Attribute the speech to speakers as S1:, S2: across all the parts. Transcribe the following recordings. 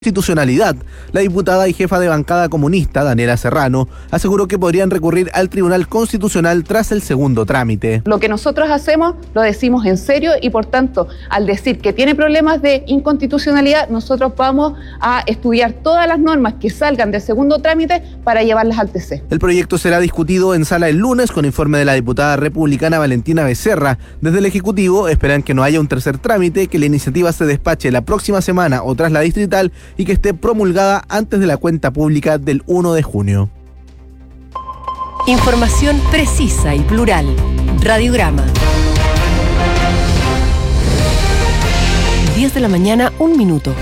S1: Constitucionalidad. La diputada y jefa de bancada comunista, Daniela Serrano, aseguró que podrían recurrir al Tribunal Constitucional tras el segundo trámite.
S2: Lo que nosotros hacemos lo decimos en serio y por tanto, al decir que tiene problemas de inconstitucionalidad, nosotros vamos a estudiar todas las normas que salgan del segundo trámite para llevarlas al TC.
S1: El proyecto será discutido en sala el lunes con informe de la diputada republicana Valentina Becerra. Desde el Ejecutivo esperan que no haya un tercer trámite, que la iniciativa se despache la próxima semana o tras la distrital y que esté promulgada antes de la cuenta pública del 1 de junio.
S3: Información precisa y plural. Radiograma. 10 de la mañana, 1 minuto.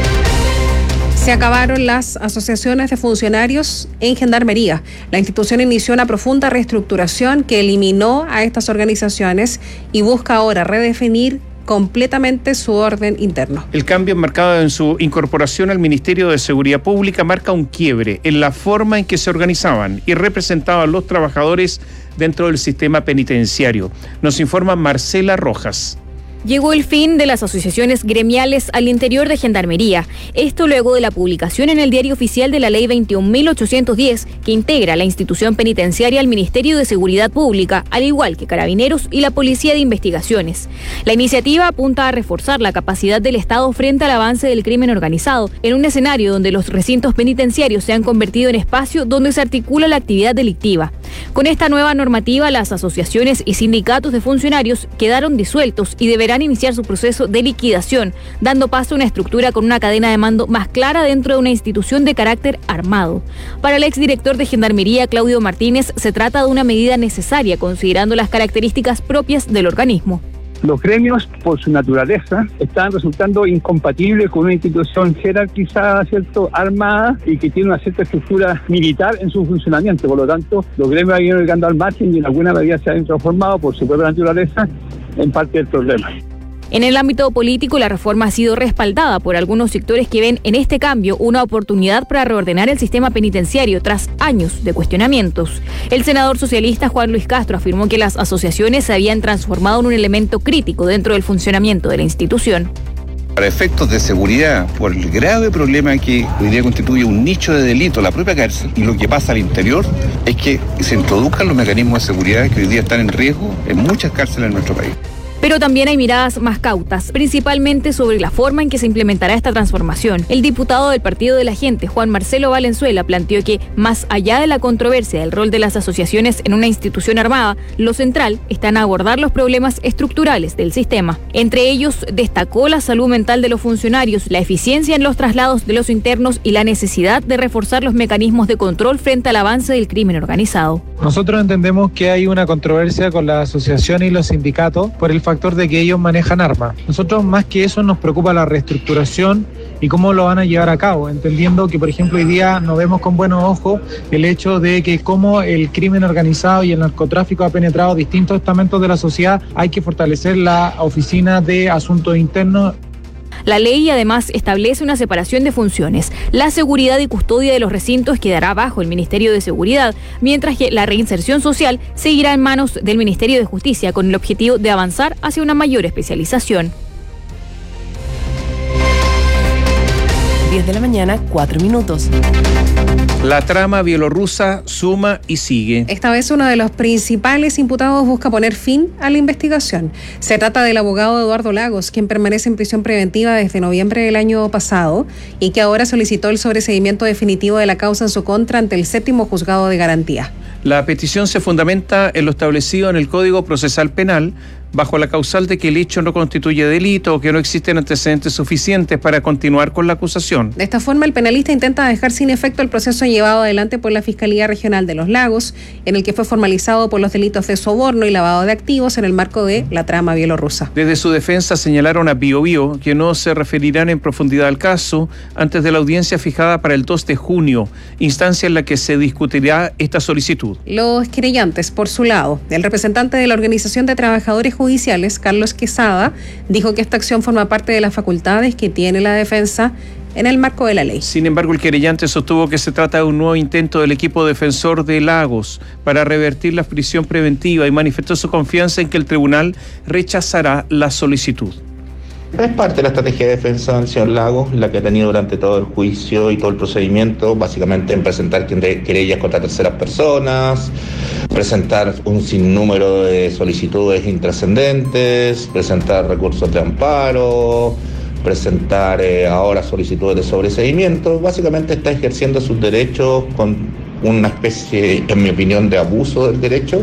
S4: Se acabaron las asociaciones de funcionarios en Gendarmería. La institución inició una profunda reestructuración que eliminó a estas organizaciones y busca ahora redefinir completamente su orden interno.
S5: El cambio enmarcado en su incorporación al Ministerio de Seguridad Pública marca un quiebre en la forma en que se organizaban y representaban los trabajadores dentro del sistema penitenciario. Nos informa Marcela Rojas.
S6: Llegó el fin de las asociaciones gremiales al interior de Gendarmería. Esto luego de la publicación en el Diario Oficial de la Ley 21.810, que integra la institución penitenciaria al Ministerio de Seguridad Pública, al igual que Carabineros y la Policía de Investigaciones. La iniciativa apunta a reforzar la capacidad del Estado frente al avance del crimen organizado, en un escenario donde los recintos penitenciarios se han convertido en espacio donde se articula la actividad delictiva. Con esta nueva normativa, las asociaciones y sindicatos de funcionarios quedaron disueltos y deberán iniciar su proceso de liquidación, dando paso a una estructura con una cadena de mando más clara dentro de una institución de carácter armado. Para el exdirector de Gendarmería, Claudio Martínez, se trata de una medida necesaria considerando las características propias del organismo.
S7: Los gremios, por su naturaleza, están resultando incompatibles con una institución jerarquizada, ¿cierto?, armada y que tiene una cierta estructura militar en su funcionamiento. Por lo tanto, los gremios han ido llegando al margen y en alguna medida se han transformado por su propia naturaleza en parte del problema.
S6: En el ámbito político, la reforma ha sido respaldada por algunos sectores que ven en este cambio una oportunidad para reordenar el sistema penitenciario tras años de cuestionamientos. El senador socialista Juan Luis Castro afirmó que las asociaciones se habían transformado en un elemento crítico dentro del funcionamiento de la institución.
S8: Para efectos de seguridad, por el grave problema que hoy día constituye un nicho de delito, la propia cárcel, y lo que pasa al interior es que se introduzcan los mecanismos de seguridad que hoy día están en riesgo en muchas cárceles en nuestro país.
S6: Pero también hay miradas más cautas, principalmente sobre la forma en que se implementará esta transformación. El diputado del Partido de la Gente, Juan Marcelo Valenzuela, planteó que, más allá de la controversia del rol de las asociaciones en una institución armada, lo central está en abordar los problemas estructurales del sistema. Entre ellos, destacó la salud mental de los funcionarios, la eficiencia en los traslados de los internos y la necesidad de reforzar los mecanismos de control frente al avance del crimen organizado.
S9: Nosotros entendemos que hay una controversia con la asociación y los sindicatos por el factor de que ellos manejan armas. Nosotros, más que eso, nos preocupa la reestructuración y cómo lo van a llevar a cabo, entendiendo que, por ejemplo, hoy día no vemos con buenos ojos el hecho de que cómo el crimen organizado y el narcotráfico ha penetrado distintos estamentos de la sociedad. Hay que fortalecer la oficina de asuntos internos.
S6: La ley además establece una separación de funciones. La seguridad y custodia de los recintos quedará bajo el Ministerio de Seguridad, mientras que la reinserción social seguirá en manos del Ministerio de Justicia, con el objetivo de avanzar hacia una mayor especialización.
S3: 10 de la mañana, 4 minutos.
S5: La trama bielorrusa suma y sigue.
S4: Esta vez uno de los principales imputados busca poner fin a la investigación. Se trata del abogado Eduardo Lagos, quien permanece en prisión preventiva desde noviembre del año pasado y que ahora solicitó el sobreseimiento definitivo de la causa en su contra ante el 7º Juzgado de Garantía.
S5: La petición se fundamenta en lo establecido en el Código Procesal Penal, bajo la causal de que el hecho no constituye delito o que no existen antecedentes suficientes para continuar con la acusación.
S4: De esta forma, el penalista intenta dejar sin efecto el proceso llevado adelante por la Fiscalía Regional de Los Lagos, en el que fue formalizado por los delitos de soborno y lavado de activos en el marco de la trama bielorrusa.
S5: Desde su defensa señalaron a Biobío que no se referirán en profundidad al caso antes de la audiencia fijada para el 2 de junio, instancia en la que se discutirá esta solicitud.
S4: Los querellantes, por su lado, el representante de la Organización de Trabajadores Judiciales, Carlos Quesada, dijo que esta acción forma parte de las facultades que tiene la defensa en el marco de la ley.
S5: Sin embargo, el querellante sostuvo que se trata de un nuevo intento del equipo defensor de Lagos para revertir la prisión preventiva y manifestó su confianza en que el tribunal rechazará la solicitud.
S10: Es parte de la estrategia de defensa del señor Lagos, la que ha tenido durante todo el juicio y todo el procedimiento, básicamente en presentar querellas contra terceras personas, presentar un sinnúmero de solicitudes intrascendentes, presentar recursos de amparo, presentar ahora solicitudes de sobreseimiento. Básicamente está ejerciendo sus derechos con una especie, en mi opinión, de abuso del derecho.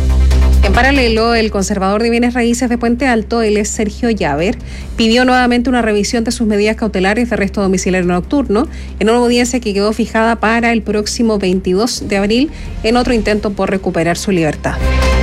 S4: En paralelo, el conservador de bienes raíces de Puente Alto, él es Sergio Llaver, pidió nuevamente una revisión de sus medidas cautelares de arresto domiciliario nocturno en una audiencia que quedó fijada para el próximo 22 de abril en otro intento por recuperar su libertad.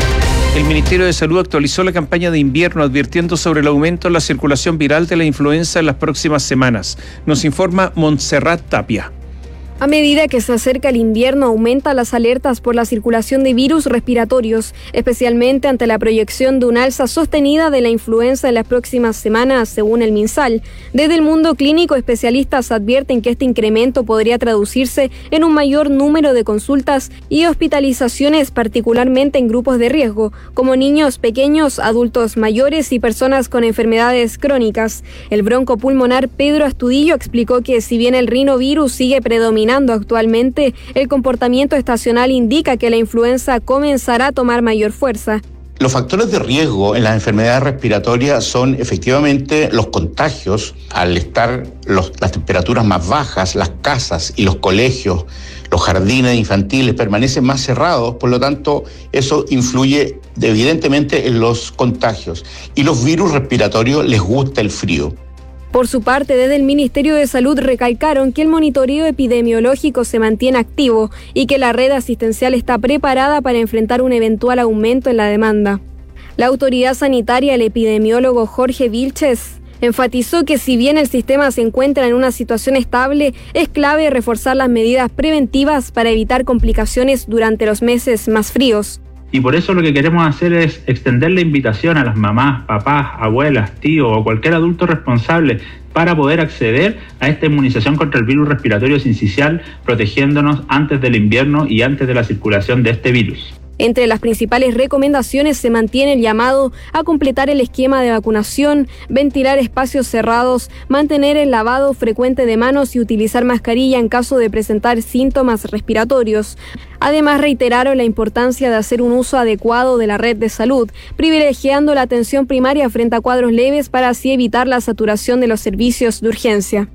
S5: El Ministerio de Salud actualizó la campaña de invierno advirtiendo sobre el aumento en la circulación viral de la influenza en las próximas semanas. Nos informa Montserrat Tapia.
S6: A medida que se acerca el invierno, aumentan las alertas por la circulación de virus respiratorios, especialmente ante la proyección de un alza sostenida de la influenza en las próximas semanas, según el MinSal. Desde el mundo clínico, especialistas advierten que este incremento podría traducirse en un mayor número de consultas y hospitalizaciones, particularmente en grupos de riesgo, como niños pequeños, adultos mayores y personas con enfermedades crónicas. El broncopulmonar Pedro Astudillo explicó que si bien el rinovirus sigue predominando actualmente, el comportamiento estacional indica que la influenza comenzará a tomar mayor fuerza.
S10: Los factores de riesgo en las enfermedades respiratorias son efectivamente los contagios, al estar las temperaturas más bajas, las casas y los colegios, los jardines infantiles permanecen más cerrados, por lo tanto eso influye evidentemente en los contagios. Y los virus respiratorios les gusta el frío.
S6: Por su parte, desde el Ministerio de Salud recalcaron que el monitoreo epidemiológico se mantiene activo y que la red asistencial está preparada para enfrentar un eventual aumento en la demanda. La autoridad sanitaria, el epidemiólogo Jorge Vilches, enfatizó que si bien el sistema se encuentra en una situación estable, es clave reforzar las medidas preventivas para evitar complicaciones durante los meses más fríos.
S11: Y por eso lo que queremos hacer es extender la invitación a las mamás, papás, abuelas, tíos o cualquier adulto responsable para poder acceder a esta inmunización contra el virus respiratorio sincicial, protegiéndonos antes del invierno y antes de la circulación de este virus.
S6: Entre las principales recomendaciones se mantiene el llamado a completar el esquema de vacunación, ventilar espacios cerrados, mantener el lavado frecuente de manos y utilizar mascarilla en caso de presentar síntomas respiratorios. Además, reiteraron la importancia de hacer un uso adecuado de la red de salud, privilegiando la atención primaria frente a cuadros leves para así evitar la saturación de los servicios de urgencia.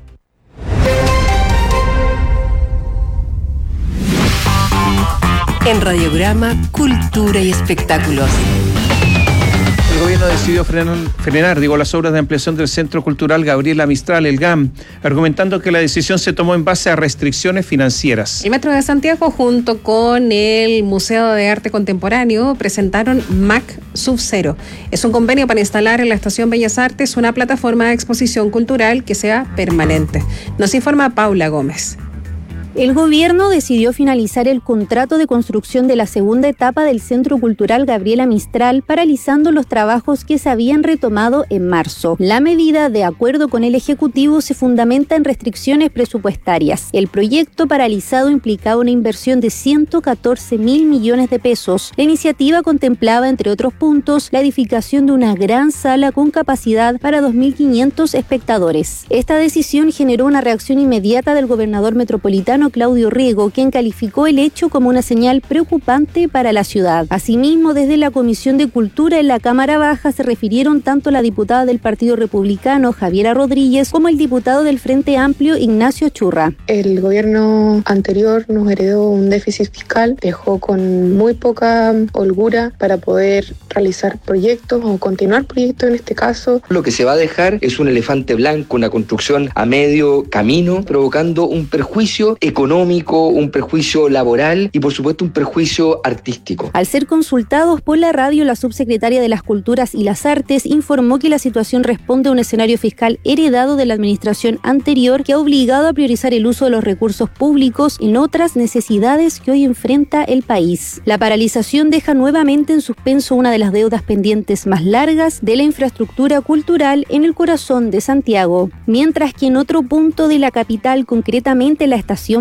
S3: En Radiograma, Cultura y Espectáculos.
S5: El gobierno decidió frenar las obras de ampliación del Centro Cultural Gabriela Mistral, el GAM, argumentando que la decisión se tomó en base a restricciones financieras.
S4: El Metro de Santiago, junto con el Museo de Arte Contemporáneo, presentaron MAC Sub-Zero. Es un convenio para instalar en la Estación Bellas Artes una plataforma de exposición cultural que sea permanente. Nos informa Paula Gómez.
S12: El gobierno decidió finalizar el contrato de construcción de la segunda etapa del Centro Cultural Gabriela Mistral, paralizando los trabajos que se habían retomado en marzo. La medida, de acuerdo con el Ejecutivo, se fundamenta en restricciones presupuestarias. El proyecto paralizado implicaba una inversión de 114.000 millones de pesos. La iniciativa contemplaba, entre otros puntos, la edificación de una gran sala con capacidad para 2.500 espectadores. Esta decisión generó una reacción inmediata del gobernador metropolitano Claudio Riego, quien calificó el hecho como una señal preocupante para la ciudad. Asimismo, desde la Comisión de Cultura en la Cámara Baja se refirieron tanto la diputada del Partido Republicano, Javiera Rodríguez, como el diputado del Frente Amplio, Ignacio Churra.
S13: El gobierno anterior nos heredó un déficit fiscal, dejó con muy poca holgura para poder realizar proyectos o continuar proyectos en este caso.
S14: Lo que se va a dejar es un elefante blanco, una construcción a medio camino, provocando un perjuicio económico, un perjuicio laboral y por supuesto un perjuicio artístico.
S12: Al ser consultados por la radio, la subsecretaria de las Culturas y las Artes informó que la situación responde a un escenario fiscal heredado de la administración anterior que ha obligado a priorizar el uso de los recursos públicos en otras necesidades que hoy enfrenta el país. La paralización deja nuevamente en suspenso una de las deudas pendientes más largas de la infraestructura cultural en el corazón de Santiago, mientras que en otro punto de la capital, concretamente la estación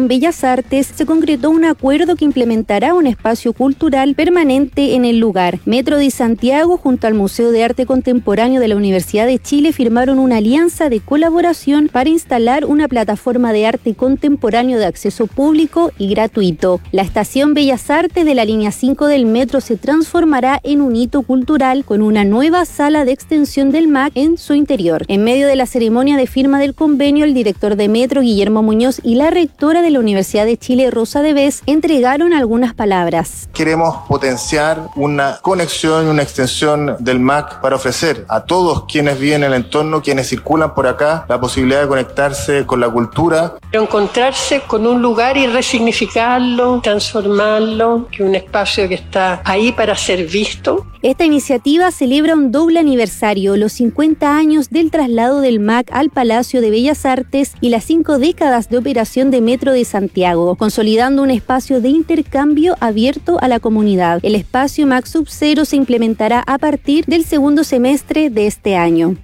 S12: Estación Bellas Artes se concretó un acuerdo que implementará un espacio cultural permanente en el lugar. Metro de Santiago junto al Museo de Arte Contemporáneo de la Universidad de Chile firmaron una alianza de colaboración para instalar una plataforma de arte contemporáneo de acceso público y gratuito. La Estación Bellas Artes de la línea 5 del metro se transformará en un hito cultural con una nueva sala de extensión del MAC en su interior. En medio de la ceremonia de firma del convenio, el director de Metro, Guillermo Muñoz, y la rectora de la Universidad de Chile, Rosa Devés, entregaron algunas palabras.
S15: Queremos potenciar una conexión y una extensión del MAC para ofrecer a todos quienes viven en el entorno, quienes circulan por acá, la posibilidad de conectarse con la cultura.
S16: Encontrarse con un lugar y resignificarlo, transformarlo, que un espacio que está ahí para ser visto.
S12: Esta iniciativa celebra un doble aniversario, los 50 años del traslado del MAC al Palacio de Bellas Artes y las 5 décadas de operación de Metro de Santiago, consolidando un espacio de intercambio abierto a la comunidad. El espacio MAC Sub-Zero se implementará a partir del segundo semestre de este año.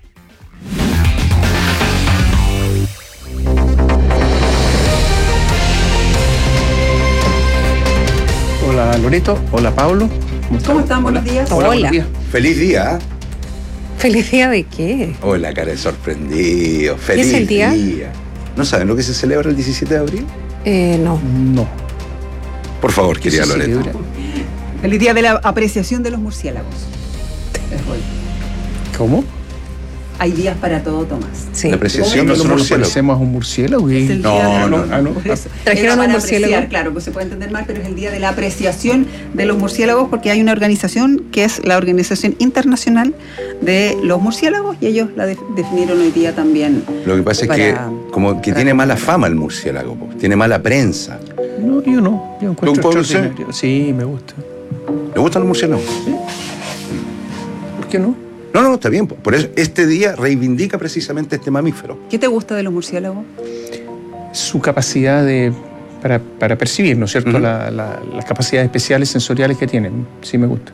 S5: Hola Loreto, hola Pablo.
S17: ¿Cómo están? Buenos días.
S5: Hola. Buenos días.
S18: Feliz día.
S4: ¿Feliz día de qué?
S18: Hola, cara de sorprendido. Feliz
S4: ¿Es el día?
S18: ¿No saben lo que se celebra el 17 de abril?
S4: No.
S18: Por favor, querida Loreto.
S17: Feliz día de la apreciación de los murciélagos. Es hoy.
S5: ¿Cómo?
S17: Hay días para todo, Tomás.
S18: La apreciación de los
S5: murciélagos.
S18: murciélagos.
S5: ¿Parecemos a un murciélago?
S17: Es el día
S5: No.
S4: Trajeron un murciélago.
S17: Claro, pues se puede entender mal, pero es el día de la apreciación de los murciélagos porque hay una organización que es la Organización Internacional de los Murciélagos y ellos la definieron hoy día también.
S18: Lo que pasa es que como que tiene mala fama el murciélago, tiene mala prensa.
S5: No, yo no. Yo encuentro extraordinario. Sí, me gusta.
S18: ¿Le gustan los murciélagos?
S5: Sí. ¿Por qué no?
S18: No, está bien. Por eso este día reivindica precisamente este mamífero.
S17: ¿Qué te gusta de los murciélagos?
S5: Su capacidad para percibir, ¿no es cierto? Las capacidades especiales sensoriales que tienen. Sí me gusta.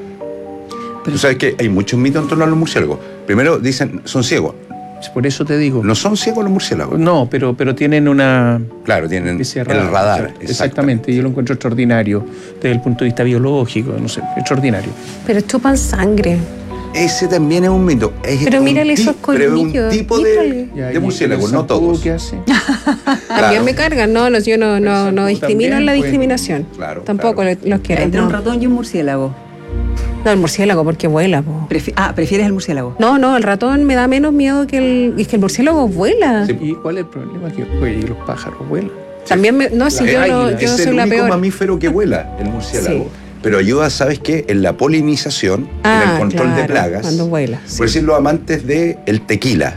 S18: Tú sabes que hay muchos mitos en torno a los murciélagos. Primero dicen, son ciegos.
S5: Por eso te digo.
S18: ¿No son ciegos los murciélagos?
S5: No, pero tienen una...
S18: Claro, tienen el radar.
S5: Exactamente, yo lo encuentro extraordinario desde el punto de vista biológico, no sé, extraordinario.
S4: Pero chupan
S18: Ese también es un mito.
S4: Pero mírale esos colmillos.
S18: Pero es un tipo de murciélago, no todos.
S4: También me cargan, yo no discrimino en la discriminación.
S18: Claro,
S4: tampoco los quiero.
S17: Entre un ratón y un murciélago.
S4: No, el murciélago, porque vuela.
S17: ¿Prefieres el murciélago?
S4: No, el ratón me da menos miedo que es que el murciélago vuela.
S5: Sí. ¿Y cuál es el problema? Que los pájaros vuelan.
S4: También yo soy la peor.
S18: Es el único mamífero que vuela, el murciélago. Sí. Pero ayuda, ¿sabes qué? En la polinización, en el control de plagas.
S4: Cuando vuela.
S18: Por decir, los amantes del tequila.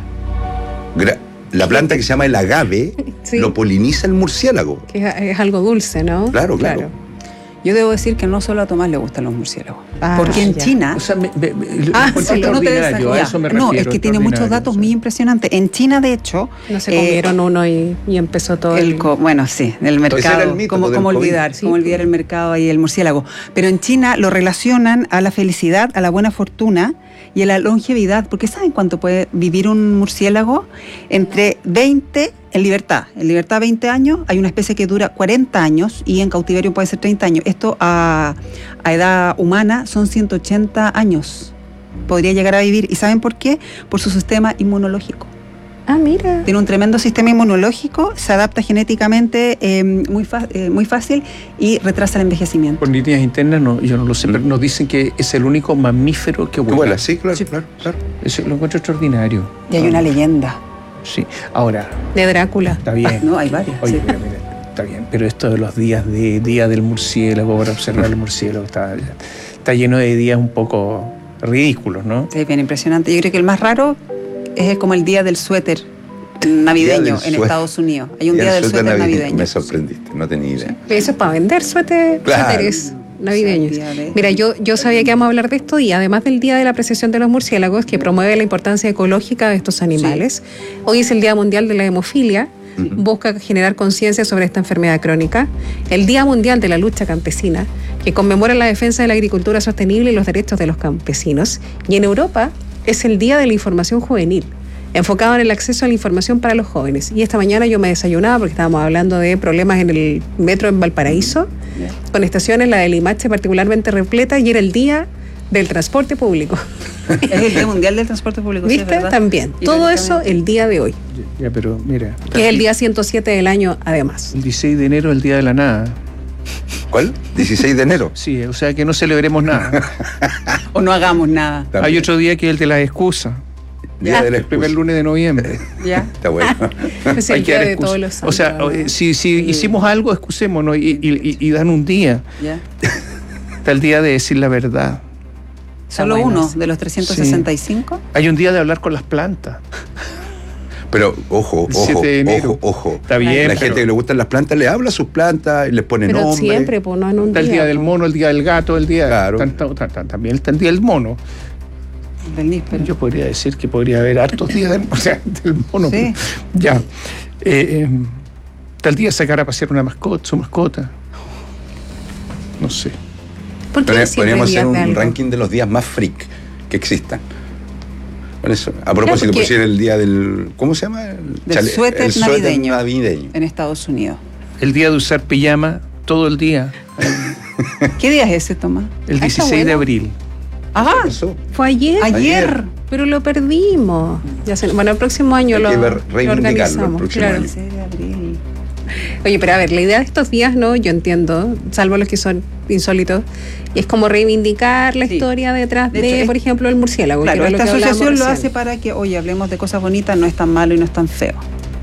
S18: La planta que se llama el agave lo poliniza el murciélago.
S4: Que es algo dulce, ¿no?
S18: Claro.
S17: Yo debo decir que no solo a Tomás le gustan los murciélagos. Porque en China...
S5: O sea,
S17: no es que tiene muchos datos muy impresionantes. En China, de hecho...
S4: No se comieron uno y empezó todo
S17: el mercado. ¿Cómo olvidar el mercado y el murciélago? Pero en China lo relacionan a la felicidad, a la buena fortuna y a la longevidad. Porque ¿saben cuánto puede vivir un murciélago? Entre 20... En libertad 20 años, hay una especie que dura 40 años y en cautiverio puede ser 30 años. Esto a edad humana son 180 años. Podría llegar a vivir. ¿Y saben por qué? Por su sistema inmunológico.
S4: Mira.
S17: Tiene un tremendo sistema inmunológico, se adapta genéticamente muy fácil y retrasa el envejecimiento.
S5: Por líneas internas, yo no lo sé, pero nos dicen que es el único mamífero que vuela.
S18: Sí, claro.
S5: Eso lo encuentro extraordinario.
S17: Y hay una leyenda.
S5: Sí, ahora...
S4: De Drácula.
S5: Está bien.
S17: No, hay varias.
S5: Oye, mira, está bien, pero esto de los días Día del Murciélago, para observar el murciélago, está lleno de días un poco ridículos, ¿no?
S17: Sí, bien impresionante. Yo creo que el más raro es como el Día del Suéter navideño en Estados Unidos. Hay un Día del Suéter navideño.
S18: Me sorprendiste, no tenía idea.
S4: Sí. Eso es para vender suéteres navideños. Mira, yo sabía que vamos a hablar de esto y además del Día de la Apreciación de los Murciélagos, que promueve la importancia ecológica de estos animales. Sí. Hoy es el Día Mundial de la Hemofilia. Busca generar conciencia sobre esta enfermedad crónica. El Día Mundial de la Lucha Campesina, que conmemora la defensa de la agricultura sostenible y los derechos de los campesinos. Y en Europa es el Día de la Información Juvenil, enfocado en el acceso a la información para los jóvenes. Y esta mañana yo me desayunaba porque estábamos hablando de problemas en el metro en Valparaíso, con estaciones, la de Limache particularmente repleta, y era el día del transporte público.
S17: Es el Día Mundial del Transporte Público.
S4: ¿Viste? Sí, ¿verdad? También. Todo eso el día de hoy.
S5: Ya, pero mira.
S4: Que es el día 107 del año, además.
S5: El 16 de enero es el día de la nada.
S18: ¿Cuál? ¿16 de enero?
S5: Sí, o sea que no celebremos nada.
S17: O no hagamos nada.
S5: También. Hay otro día que es el de las excusas.
S18: Día del
S5: el primer lunes de noviembre.
S17: Ya.
S18: Está bueno.
S4: Es el día de todos los santos.
S5: O sea, si hicimos algo, excusémonos y dan un día.
S17: Ya.
S5: Está el día de decir la verdad.
S17: ¿Solo uno de los 365?
S5: Sí. Hay un día de hablar con las plantas.
S18: Pero ojo.
S5: Está bien.
S18: La gente que le gustan las plantas le habla a sus plantas y les pone nombre.
S4: Pero siempre, pues no en un
S5: está
S4: día.
S5: El día del mono, el día del gato, el día...
S18: Claro.
S5: También está el día del mono.
S17: Del níspero.
S5: Yo podría decir que podría haber hartos días del mono.
S17: Sí.
S5: Ya. Está el día de sacar a pasear su mascota. No sé.
S18: Podríamos hacer un ranking de los días más freak que existan. Por eso, a propósito, pues era el día del... ¿Cómo se llama?
S17: Del suéter navideño en Estados Unidos.
S5: El día de usar pijama todo el día.
S17: ¿Qué día es ese, Tomás?
S5: El 16 de abril.
S17: Ah,
S4: fue ayer.
S17: Ayer.
S4: Pero lo perdimos. Bueno, el próximo año lo organizamos.
S18: El próximo año.
S17: 16 de abril.
S4: Oye, pero a ver, la idea de estos días, ¿no? Yo entiendo, salvo los que son insólitos, y es como reivindicar la historia detrás de por ejemplo, el murciélago.
S17: Claro, esta asociación lo hace para que, oye, hablemos de cosas bonitas, no es tan malo y no es tan feo.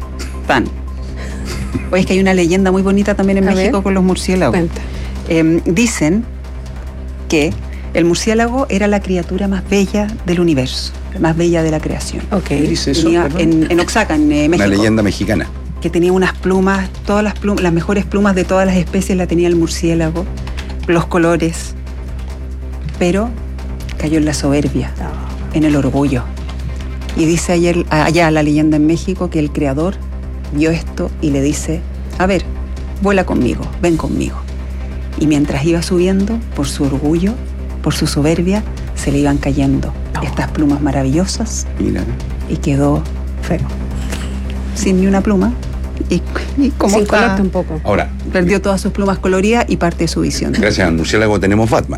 S17: Oye, es que hay una leyenda muy bonita también en México con los murciélagos. Dicen que el murciélago era la criatura más bella del universo, más bella de la creación.
S4: Okay.
S5: ¿Dice eso?
S17: En Oaxaca, en México.
S18: Una leyenda mexicana.
S17: Que tenía unas plumas, todas las plumas, las mejores plumas de todas las especies la tenía el murciélago, los colores, pero cayó en la soberbia, en el orgullo. Y dice allá la leyenda en México que el creador vio esto y le dice, a ver, vuela conmigo, ven conmigo. Y mientras iba subiendo, por su orgullo, por su soberbia, se le iban cayendo estas plumas maravillosas.
S18: Mira.
S17: Y quedó feo, sin ni una pluma. Y como
S4: sin color tampoco.
S18: Ahora,
S17: perdió todas sus plumas coloridas y parte de su visión.
S18: Gracias al murciélago tenemos Batman.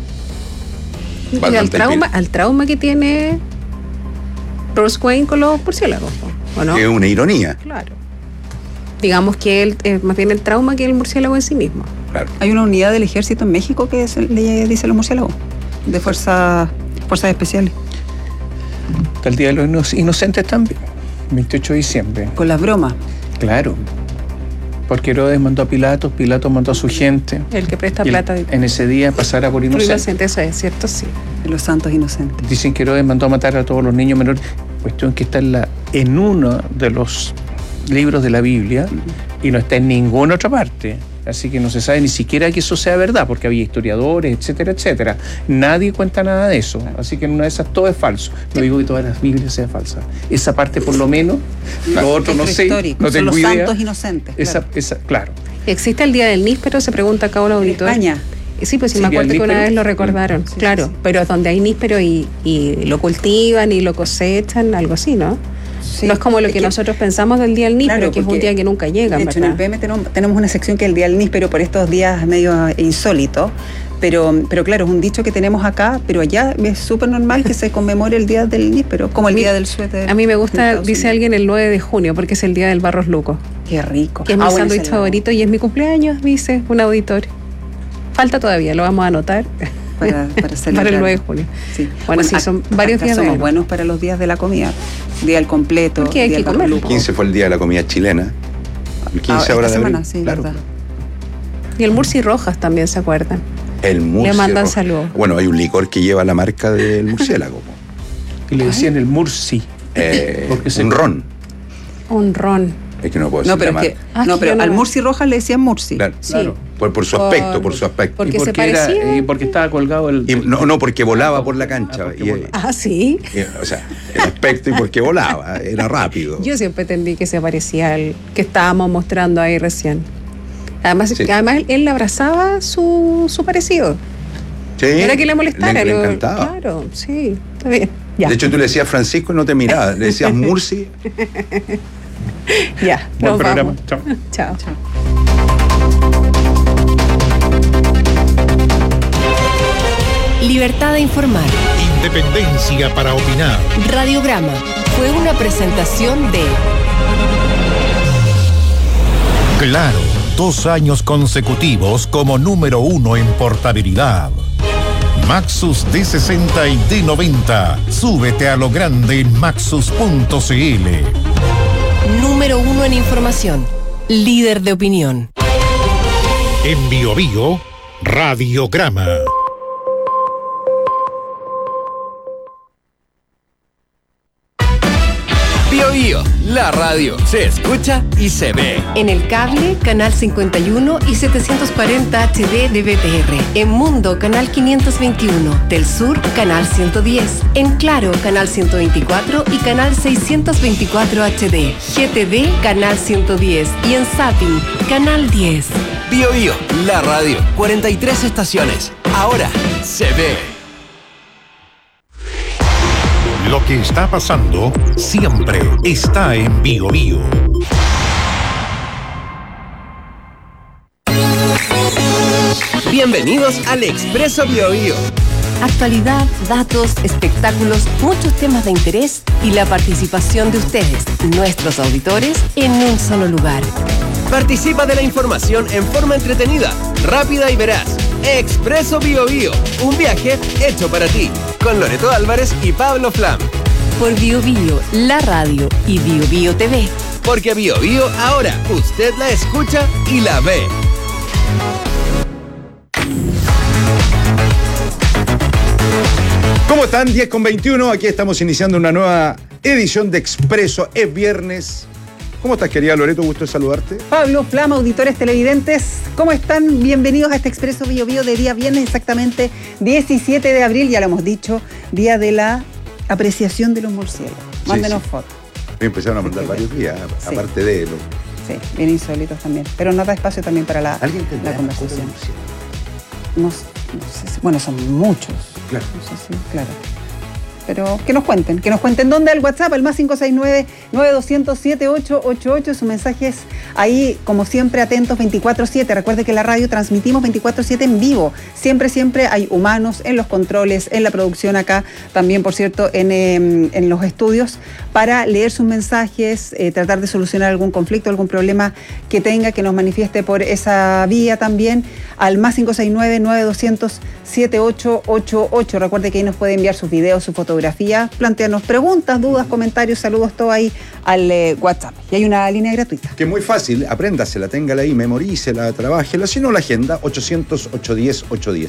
S4: Y al trauma que tiene Bruce Wayne con los murciélagos, ¿o no?
S18: Es una ironía.
S4: Claro. Digamos que él más bien el trauma que el murciélago en sí mismo.
S18: Claro.
S17: Hay una unidad del ejército en México que le dice a los murciélagos, de fuerzas especiales.
S5: Está el Día de los Inocentes también, 28 de diciembre.
S17: Con las bromas.
S5: Claro, porque Herodes mandó a Pilato mandó a su gente.
S4: El que presta plata.
S5: En ese día pasara por inocente.
S4: Eso es cierto, sí.
S17: Los santos inocentes.
S5: Dicen que Herodes mandó a matar a todos los niños menores. Cuestión que está en uno de los libros de la Biblia y no está en ninguna otra parte. Así que no se sabe ni siquiera que eso sea verdad, porque había historiadores, etcétera, etcétera. Nadie cuenta nada de eso. Así que en una de esas todo es falso. No digo que todas las Biblias sean falsas. Esa parte por lo menos, lo otro no sé, no tengo idea.
S17: Son los santos inocentes.
S5: Claro.
S4: ¿Existe el Día del Níspero? Se pregunta acá un auditor.
S17: España.
S4: Sí, pues sí, me acuerdo que una vez lo recordaron. Sí, claro, sí. Pero es donde hay níspero y lo cultivan y lo cosechan, algo así, ¿no? Sí, no es como lo que nosotros pensamos del Día del Níspero, claro, que es un día que nunca llega.
S17: De hecho, ¿verdad? En el PM tenemos una sección que es el Día del Níspero por estos días medio insólitos, pero claro, es un dicho que tenemos acá, pero allá es súper normal que se conmemore el Día del Níspero, como el Día del Suéter.
S4: A mí me gusta, dice alguien, el 9 de junio, porque es el Día del Barros Luco.
S17: Qué rico.
S4: Que es mi sándwich favorito y es mi cumpleaños, dice un auditor. Falta todavía, lo vamos a anotar.
S17: Para
S4: para el 9 de junio.
S17: Sí.
S4: Bueno, sí, son varios días.
S17: Somos buenos para los días de la comida. Día del completo.
S4: Porque hay que comer.
S18: El 15 fue el día de la comida chilena. El 15 ahora de abril.
S17: Sí,
S18: claro.
S17: verdad.
S4: Y el Murci Rojas también, ¿se acuerdan?
S18: El Murci
S4: Le mandan saludos.
S18: Bueno, hay un licor que lleva la marca del murciélago.
S5: Y le decían el Murci.
S18: Un ron.
S4: Un ron.
S18: Es que no puedo decir
S17: pero al Murci Rojas le decían Murci.
S18: Claro,
S4: sí.
S18: Por su aspecto, por su aspecto.
S4: Porque se parecía.
S5: Y porque estaba colgado el...
S18: No, porque volaba por la cancha.
S4: Sí.
S18: O sea, el aspecto y porque volaba, era rápido.
S4: Yo siempre entendí que se parecía al que estábamos mostrando ahí recién. Además él abrazaba su parecido.
S18: Sí.
S4: Era que le molestara.
S18: Le encantaba.
S4: Claro, sí, está bien.
S18: Ya. De hecho, tú le decías Francisco y no te miraba, le decías Murci.
S4: Ya,
S5: buen programa. Chao.
S4: Chao.
S3: Libertad de informar.
S19: Independencia para opinar.
S3: Radiograma fue una presentación de
S19: Claro, 2 años consecutivos como número 1 en portabilidad. Maxus D60 y D90. Súbete a lo grande en maxus.cl.
S3: Número 1 en información. Líder de opinión.
S19: En Bio Bio, Radiograma.
S20: Bio Bio, la radio se escucha y se ve.
S3: En el cable, canal 51 y 740 HD de BTR. En Mundo, canal 521. Del Sur, canal 110. En Claro, canal 124 y canal 624 HD. GTV, canal 110. Y en Zapping, canal 10.
S20: Bio Bio, la radio, 43 estaciones. Ahora se ve.
S19: Lo que está pasando siempre está en Bio Bio.
S20: Bienvenidos al Expreso Bio Bio.
S3: Actualidad, datos, espectáculos, muchos temas de interés y la participación de ustedes, nuestros auditores, en un solo lugar.
S20: Participa de la información en forma entretenida, rápida y veraz. Expreso Bio Bio, un viaje hecho para ti, con Loreto Álvarez y Pablo Flam.
S3: Por Bio Bio, la radio y Bio Bio TV.
S20: Porque Bio Bio ahora usted la escucha y la ve.
S18: ¿Cómo están? 10:21, aquí estamos iniciando una nueva edición de Expreso. Es viernes. ¿Cómo estás, querida Loreto? Gusto de saludarte.
S17: Pablo Flama, auditores televidentes, ¿cómo están? Bienvenidos a este Expreso Bio Bio de día viernes, exactamente 17 de abril, ya lo hemos dicho, día de la apreciación de los murciélagos. Mándenos fotos.
S18: Me empezaron a mandar varios días, aparte de lo...
S17: Sí, bien insólitos también, pero nos da espacio también para la conversación. No sé, bueno, son muchos.
S18: Claro.
S17: No sé si, claro. Pero que nos cuenten dónde, al WhatsApp, al más 569-9200-7888, sus mensajes ahí, como siempre, atentos 24/7. Recuerde que en la radio transmitimos 24/7 en vivo. Siempre hay humanos en los controles, en la producción acá, también, por cierto, en los estudios, para leer sus mensajes, tratar de solucionar algún conflicto, algún problema que tenga, que nos manifieste por esa vía también, al más 569-9200-7888. Recuerde que ahí nos puede enviar sus videos, sus fotografías, plantearnos preguntas, dudas, comentarios, saludos, todo ahí al WhatsApp. Y hay una línea gratuita.
S18: Que es muy fácil, apréndasela, téngala ahí, memorícela, trabájela, si no la agenda, 800-810-810.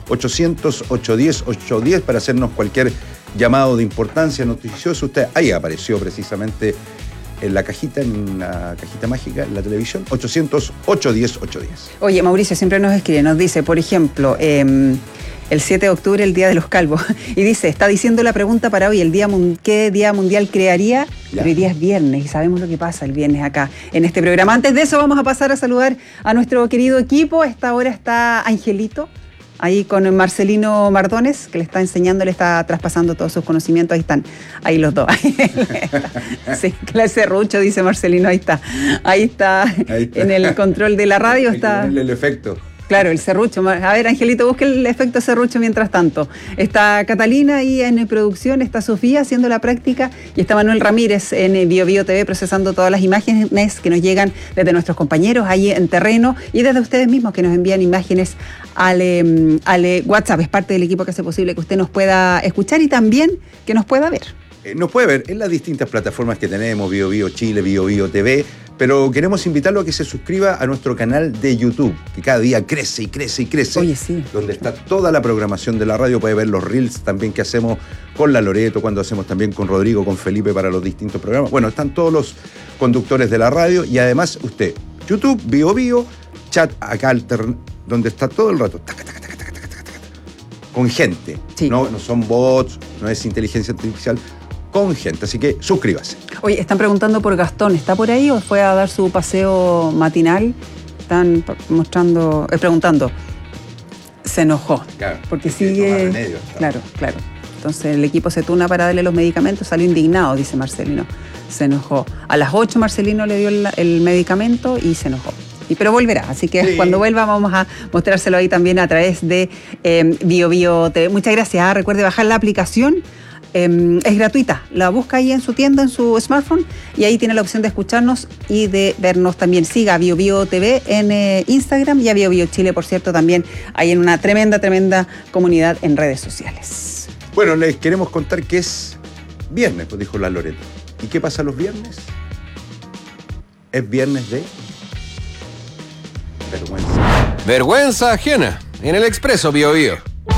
S18: 800-810-810 para hacernos cualquier llamado de importancia noticiosa. Usted ahí apareció precisamente en la cajita mágica, en la televisión, 800-810-810.
S17: Oye, Mauricio siempre nos escribe, nos dice, por ejemplo, el 7 de octubre, el Día de los Calvos, y dice, está diciendo la pregunta para hoy, ¿qué día mundial crearía? Pero hoy día es viernes y sabemos lo que pasa el viernes acá en este programa. Antes de eso vamos a pasar a saludar a nuestro querido equipo. A esta hora está Angelito, ahí con Marcelino Mardones, que le está enseñando, le está traspasando todos sus conocimientos. Ahí están, ahí los dos. Sí, clase serrucho, dice Marcelino, ahí está. Ahí está, en el control de la radio. Está
S18: el efecto.
S17: Claro, el serrucho. A ver, Angelito, busque el efecto serrucho mientras tanto. Está Catalina ahí en producción, está Sofía haciendo la práctica y está Manuel Ramírez en Bio Bio TV procesando todas las imágenes que nos llegan desde nuestros compañeros ahí en terreno y desde ustedes mismos que nos envían imágenes al WhatsApp. Es parte del equipo que hace posible que usted nos pueda escuchar y también que nos pueda ver.
S18: Nos puede ver en las distintas plataformas que tenemos, Bio Bio Chile, Bio Bio TV, pero queremos invitarlo a que se suscriba a nuestro canal de YouTube, que cada día crece y crece y crece.
S17: Oye, sí.
S18: Donde está toda la programación de la radio, puede ver los reels también que hacemos con la Loreto, cuando hacemos también con Rodrigo, con Felipe para los distintos programas. Bueno, están todos los conductores de la radio y además usted, YouTube, Bio Bio, chat acá donde está todo el rato, con gente. Sí. No son bots, no es inteligencia artificial, con gente, así que suscríbase.
S17: Oye, están preguntando por Gastón, ¿está por ahí o fue a dar su paseo matinal? Están preguntando, se enojó.
S18: Claro,
S17: porque sigue...
S18: Remedio,
S17: claro. Entonces el equipo se turna para darle los medicamentos, salió indignado, dice Marcelino. Se enojó. A las 8 Marcelino le dio el medicamento y se enojó. Pero volverá, así que sí, cuando vuelva vamos a mostrárselo ahí también a través de BioBio TV. Muchas gracias. Recuerde bajar la aplicación. Es gratuita, la busca ahí en su tienda, en su smartphone, y ahí tiene la opción de escucharnos y de vernos también. Siga a BioBio TV en Instagram y a BioBio Chile, por cierto, también hay en una tremenda comunidad en redes sociales.
S18: Bueno, les queremos contar que es viernes, pues dijo la Loreto. ¿Y qué pasa los viernes? Es viernes de vergüenza.
S20: Vergüenza ajena en el Expreso BioBio.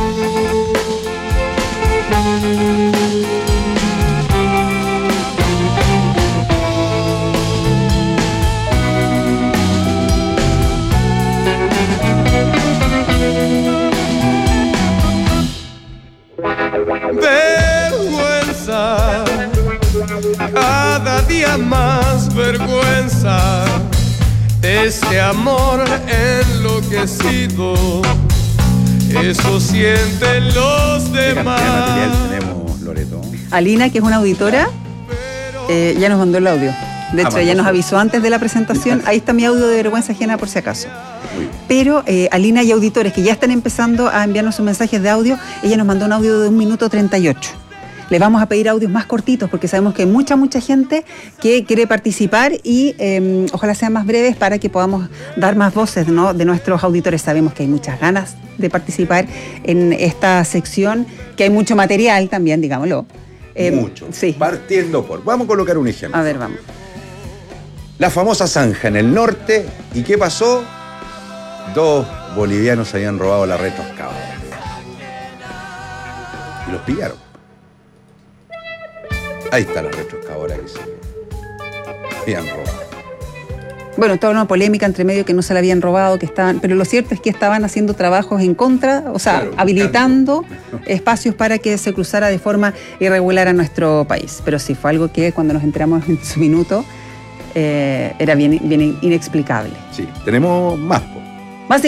S21: Vergüenza, cada día más vergüenza, este amor enloquecido, eso sienten los demás. ¿Qué material tenemos,
S18: Loreto?
S17: Alina, que es una auditora, ya nos mandó el audio. De hecho, ella nos avisó antes de la presentación. Ahí está mi audio de vergüenza ajena por si acaso. Pero Alina y auditores que ya están empezando a enviarnos sus mensajes de audio, ella nos mandó un audio de 1 minuto 38. Le vamos a pedir audios más cortitos porque sabemos que hay mucha gente que quiere participar y ojalá sean más breves para que podamos dar más voces, ¿no?, de nuestros auditores. Sabemos que hay muchas ganas de participar en esta sección, que hay mucho material también, digámoslo.
S18: Mucho.
S17: Sí.
S18: Partiendo por... Vamos a colocar un ejemplo.
S17: A ver, vamos.
S18: La famosa zanja en el norte. ¿Y qué pasó? 2 bolivianos habían robado la retroexcavadora. Y los pillaron. Ahí está la retroexcavadora que se habían robado.
S17: Bueno, toda una polémica entre medio que no se la habían robado, que estaban, pero lo cierto es que estaban haciendo trabajos en contra, o sea, claro, habilitando espacios para que se cruzara de forma irregular a nuestro país. Pero sí, fue algo que cuando nos enteramos en su minuto era bien inexplicable.
S18: Sí, tenemos más.
S17: Más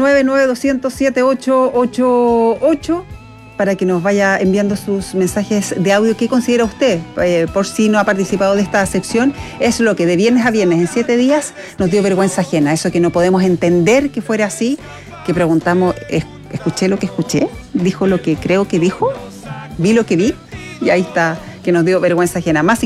S17: 569-9200-7888 para que nos vaya enviando sus mensajes de audio. ¿Qué considera usted? Por si no ha participado de esta sección, es lo que de viernes a viernes en 7 días nos dio vergüenza ajena. Eso que no podemos entender que fuera así, que preguntamos, ¿escuché lo que escuché? ¿Dijo lo que creo que dijo? ¿Vi lo que vi? Y ahí está, que nos dio vergüenza ajena. Más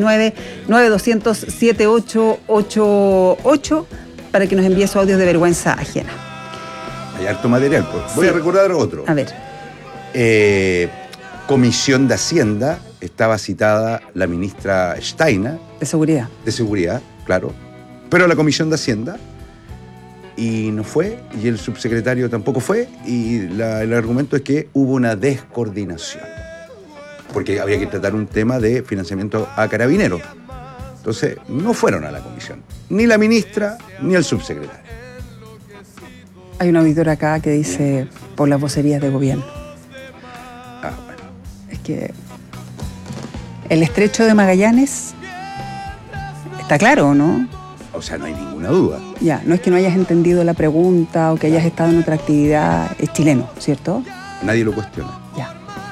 S17: 569-9200-7888 para que nos envíe sus audios de vergüenza ajena.
S18: Hay harto material, pues. Voy a recordar otro.
S17: A ver.
S18: Comisión de Hacienda, estaba citada la ministra Steiner.
S17: De Seguridad.
S18: De Seguridad, claro. Pero la Comisión de Hacienda, y no fue, y el subsecretario tampoco fue, y el argumento es que hubo una descoordinación. Porque había que tratar un tema de financiamiento a carabineros. Entonces, no fueron a la comisión, ni la ministra, ni el subsecretario.
S17: Hay un auditor acá que dice, por las vocerías de gobierno.
S18: Bueno.
S17: Es que el estrecho de Magallanes está claro, ¿no?
S18: O sea, no hay ninguna duda.
S17: Ya, no es que no hayas entendido la pregunta o que hayas estado en otra actividad, es chileno, ¿cierto?
S18: Nadie lo cuestiona.
S17: Ya.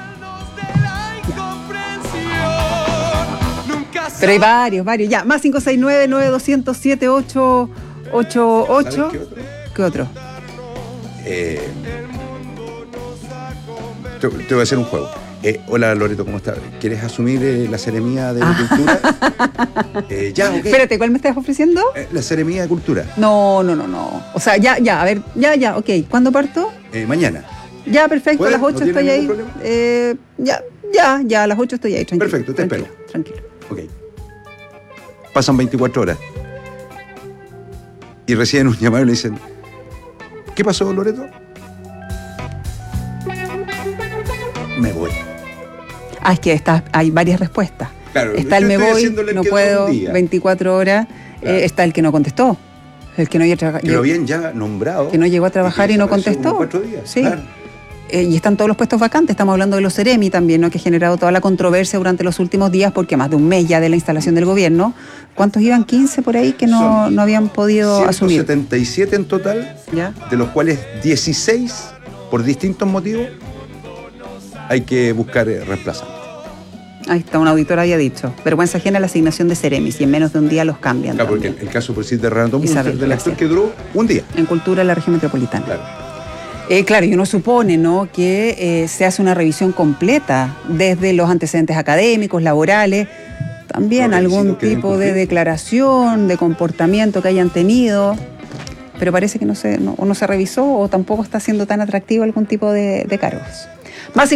S17: Pero hay varios. Ya, más 569-9200-7888. ¿Qué otro?
S18: Te voy a hacer un juego. Hola, Loreto, ¿cómo estás? ¿Quieres asumir la seremía de Cultura? Ya, ok.
S17: Espérate, ¿cuál me estás ofreciendo?
S18: La seremía de Cultura.
S17: No. O sea, ya, a ver, ya, ok. ¿Cuándo parto?
S18: Mañana.
S17: Ya, perfecto, a las 8 estoy ahí. Ya, a las 8 estoy ahí, tranquilo.
S18: Perfecto, te espero.
S17: Tranquilo.
S18: Ok. Pasan 24 horas. Y reciben un llamado y le dicen, ¿qué pasó, Loreto? Me voy.
S17: Es que hay varias respuestas.
S18: Claro,
S17: está el me voy, no puedo, 24 horas. Claro. Está el que no contestó. El que no
S18: que lo habían ya nombrado.
S17: Que no llegó a trabajar y no contestó.
S18: 4 días.
S17: Sí.
S18: Claro.
S17: Y están todos los puestos vacantes. Estamos hablando de los Ceremi también, ¿no? Que ha generado toda la controversia durante los últimos días, porque más de un mes ya de la instalación del gobierno. ¿Cuántos iban? 15 por ahí que no habían podido asumir.
S18: 177 en total,
S17: ¿ya?
S18: De los cuales 16, por distintos motivos, hay que buscar reemplazantes.
S17: Ahí está, un auditor había dicho, vergüenza ajena la asignación de Ceremis, y en menos de un día los cambian.
S18: Claro, porque el caso, por decir, de Renato Munster, del actor que duró un día.
S17: En cultura de la región metropolitana.
S18: Claro.
S17: Claro, y uno supone, ¿no?, que se hace una revisión completa desde los antecedentes académicos, laborales, también algún tipo de declaración, de comportamiento que hayan tenido, pero parece que no se revisó o tampoco está siendo tan atractivo algún tipo de cargos. Más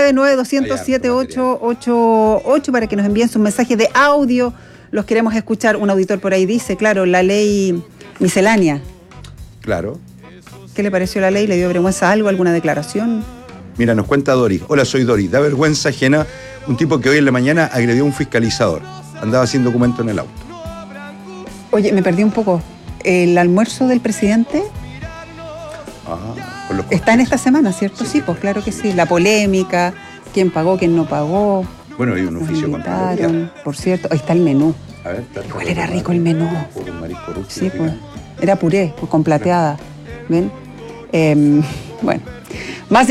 S17: 569-9200-7888 para que nos envíen sus mensajes de audio. Los queremos escuchar. Un auditor por ahí dice, claro, la ley miscelánea.
S18: Claro.
S17: ¿Qué le pareció la ley? ¿Le dio vergüenza algo, alguna declaración?
S18: Mira, nos cuenta Doris. Hola, soy Doris. Da vergüenza ajena un tipo que hoy en la mañana agredió a un fiscalizador. Andaba sin documento en el auto.
S17: Oye, me perdí un poco. ¿El almuerzo del presidente? Está en esta semana, ¿cierto? Sí, pues claro que sí. La polémica, quién pagó, quién no pagó.
S18: Bueno, hay un oficio con
S17: por cierto, ahí está el menú.
S18: A ver,
S17: igual era rico el menú. Sí, pues. Era puré, pues, con plateada. ¿Ven? Bueno. Más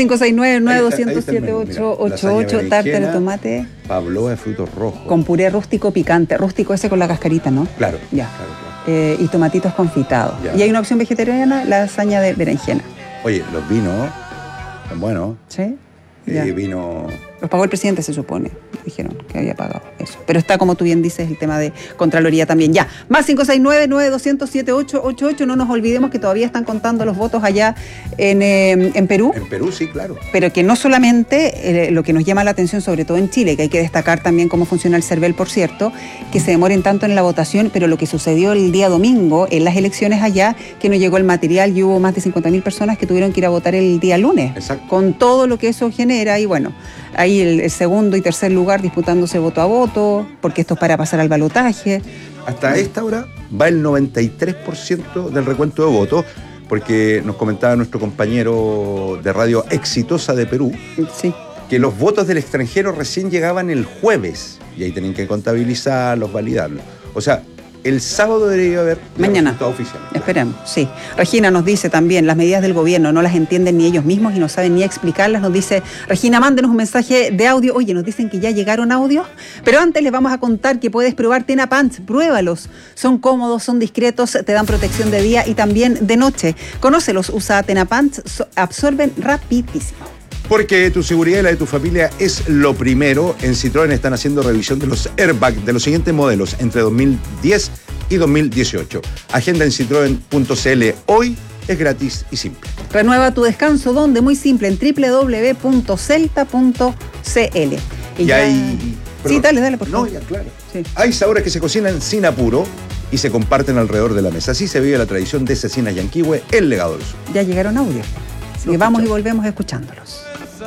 S17: 569-9207-888, tártara de tomate.
S18: Pavlova de frutos rojos.
S17: Con puré rústico picante. Rústico ese con la cascarita, ¿no?
S18: Claro.
S17: Ya.
S18: Claro.
S17: Y tomatitos confitados. Ya. Y hay una opción vegetariana, la lasaña de berenjena.
S18: Oye, los vinos son buenos.
S17: ¿Sí?
S18: Vino...
S17: Los pagó el presidente, se supone. Dijeron que había pagado eso. Pero está, como tú bien dices, el tema de Contraloría también. Ya, más 569-9200-7888. No nos olvidemos que todavía están contando los votos allá en Perú.
S18: En Perú, sí, claro.
S17: Pero que no solamente lo que nos llama la atención, sobre todo en Chile, que hay que destacar también cómo funciona el CERVEL, por cierto, que se demoren tanto en la votación, pero lo que sucedió el día domingo en las elecciones allá, que no llegó el material y hubo más de 50.000 personas que tuvieron que ir a votar el día lunes.
S18: Exacto.
S17: Con todo lo que eso genera y bueno... Ahí el segundo y tercer lugar disputándose voto a voto, porque esto es para pasar al balotaje.
S18: Hasta esta hora va el 93% del recuento de votos, porque nos comentaba nuestro compañero de radio Exitosa de Perú,
S17: sí,
S18: que los votos del extranjero recién llegaban el jueves, y ahí tienen que contabilizarlos, validarlos. O sea, el sábado debería haber
S17: mañana
S18: resultado oficial.
S17: Esperemos, sí. Regina nos dice también, las medidas del gobierno no las entienden ni ellos mismos y no saben ni explicarlas. Nos dice, Regina, mándenos un mensaje de audio. Oye, nos dicen que ya llegaron audios, pero antes les vamos a contar que puedes probar Tena Pants. Pruébalos. Son cómodos, son discretos, te dan protección de día y también de noche. Conócelos, usa Tena Pants, absorben rapidísimo.
S18: Porque tu seguridad y la de tu familia es lo primero. En Citroën están haciendo revisión de los airbags de los siguientes modelos entre 2010 y 2018. Agenda en citroen.cl. Hoy es gratis y simple.
S17: Renueva tu descanso, ¿dónde? Muy simple, en www.celta.cl.
S18: Y hay...
S17: Sí, dale, por favor.
S18: No, ya, claro. Sí. Hay sabores que se cocinan sin apuro y se comparten alrededor de la mesa. Así se vive la tradición de Cecina Yanquihue, el legado del sur.
S17: Ya llegaron audios. Así que vamos y volvemos escuchándolos.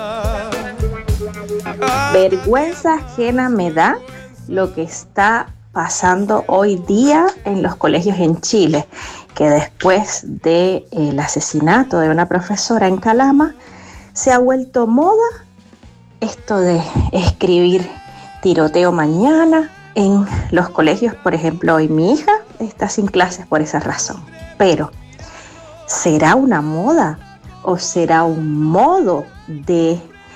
S2: Vergüenza ajena me da lo que está pasando hoy día en los colegios en Chile, que después del asesinato de una profesora en Calama se ha vuelto moda esto de escribir tiroteo mañana en los colegios. Por ejemplo, hoy mi hija está sin clases por esa razón. Pero, ¿será una moda o será un modo de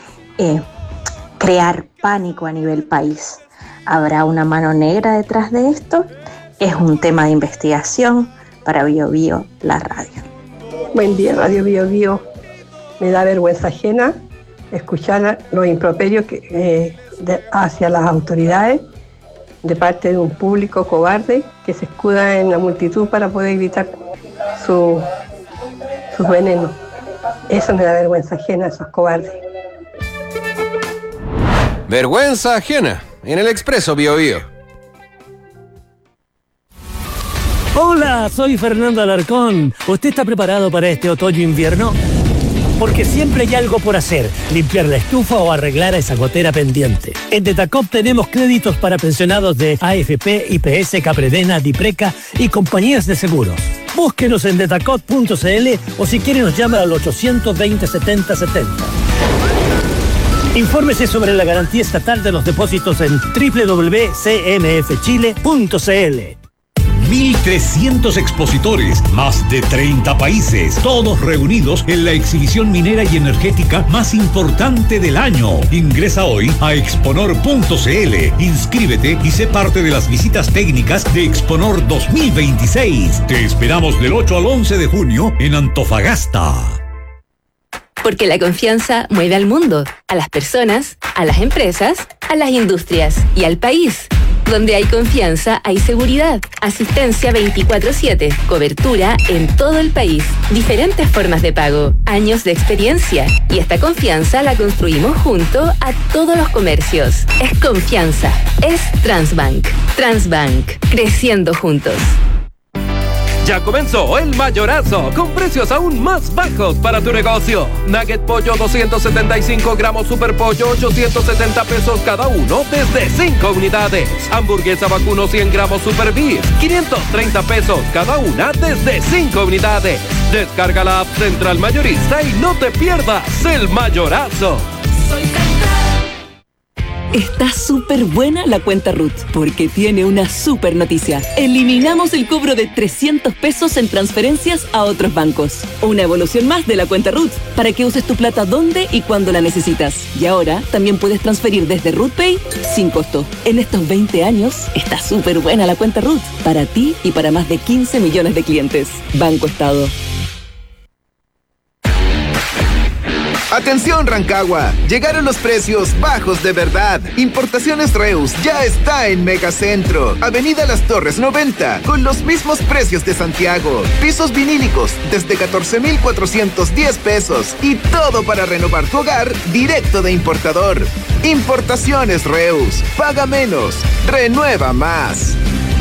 S2: crear pánico a nivel país? ¿Habrá una mano negra detrás de esto? Es un tema de investigación para Bio Bio, la radio.
S16: Buen día, Radio Bio Bio. Me da vergüenza ajena escuchar los improperios hacia las autoridades de parte de un público cobarde que se escuda en la multitud para poder gritar sus venenos. Eso me da vergüenza ajena, esos cobardes.
S20: Vergüenza ajena en el Expreso Bio Bio.
S22: Hola, soy Fernando Alarcón. ¿Usted está preparado para este otoño-invierno? Porque siempre hay algo por hacer, limpiar la estufa o arreglar esa gotera pendiente. En Detacop tenemos créditos para pensionados de AFP, IPS, Capredena, Dipreca y compañías de seguros. Búsquenos en detacop.cl o si quiere nos llama al 820-7070. Infórmese sobre la garantía estatal de los depósitos en www.cmfchile.cl.
S1: 1.300 expositores, más de 30 países, todos reunidos en la exhibición minera y energética más importante del año. Ingresa hoy a exponor.cl, inscríbete y sé parte de las visitas técnicas de Exponor 2026. Te esperamos del 8 al 11 de junio en Antofagasta.
S7: Porque la confianza mueve al mundo, a las personas, a las empresas, a las industrias y al país. Donde hay confianza, hay seguridad. Asistencia 24/7. Cobertura en todo el país. Diferentes formas de pago. Años de experiencia. Y esta confianza la construimos junto a todos los comercios. Es confianza. Es Transbank. Transbank. Creciendo juntos.
S20: Ya comenzó el mayorazo, con precios aún más bajos para tu negocio. Nugget pollo 275 gramos super pollo, 870 pesos cada uno, desde 5 unidades. Hamburguesa vacuno 100 gramos super beef, 530 pesos cada una, desde 5 unidades. Descarga la app Central Mayorista y no te pierdas el mayorazo.
S23: Está súper buena la cuenta Ruth, porque tiene una súper noticia. Eliminamos el cobro de 300 pesos en transferencias a otros bancos. Una evolución más de la cuenta Ruth, para que uses tu plata donde y cuando la necesitas. Y ahora también puedes transferir desde RuthPay sin costo. En estos 20 años, está súper buena la cuenta Ruth, para ti y para más de 15 millones de clientes. Banco Estado.
S24: Atención Rancagua, llegaron los precios bajos de verdad. Importaciones Reus ya está en Megacentro, Avenida Las Torres 90, con los mismos precios de Santiago. Pisos vinílicos desde 14,410 pesos y todo para renovar tu hogar directo de importador. Importaciones Reus, paga menos, renueva más.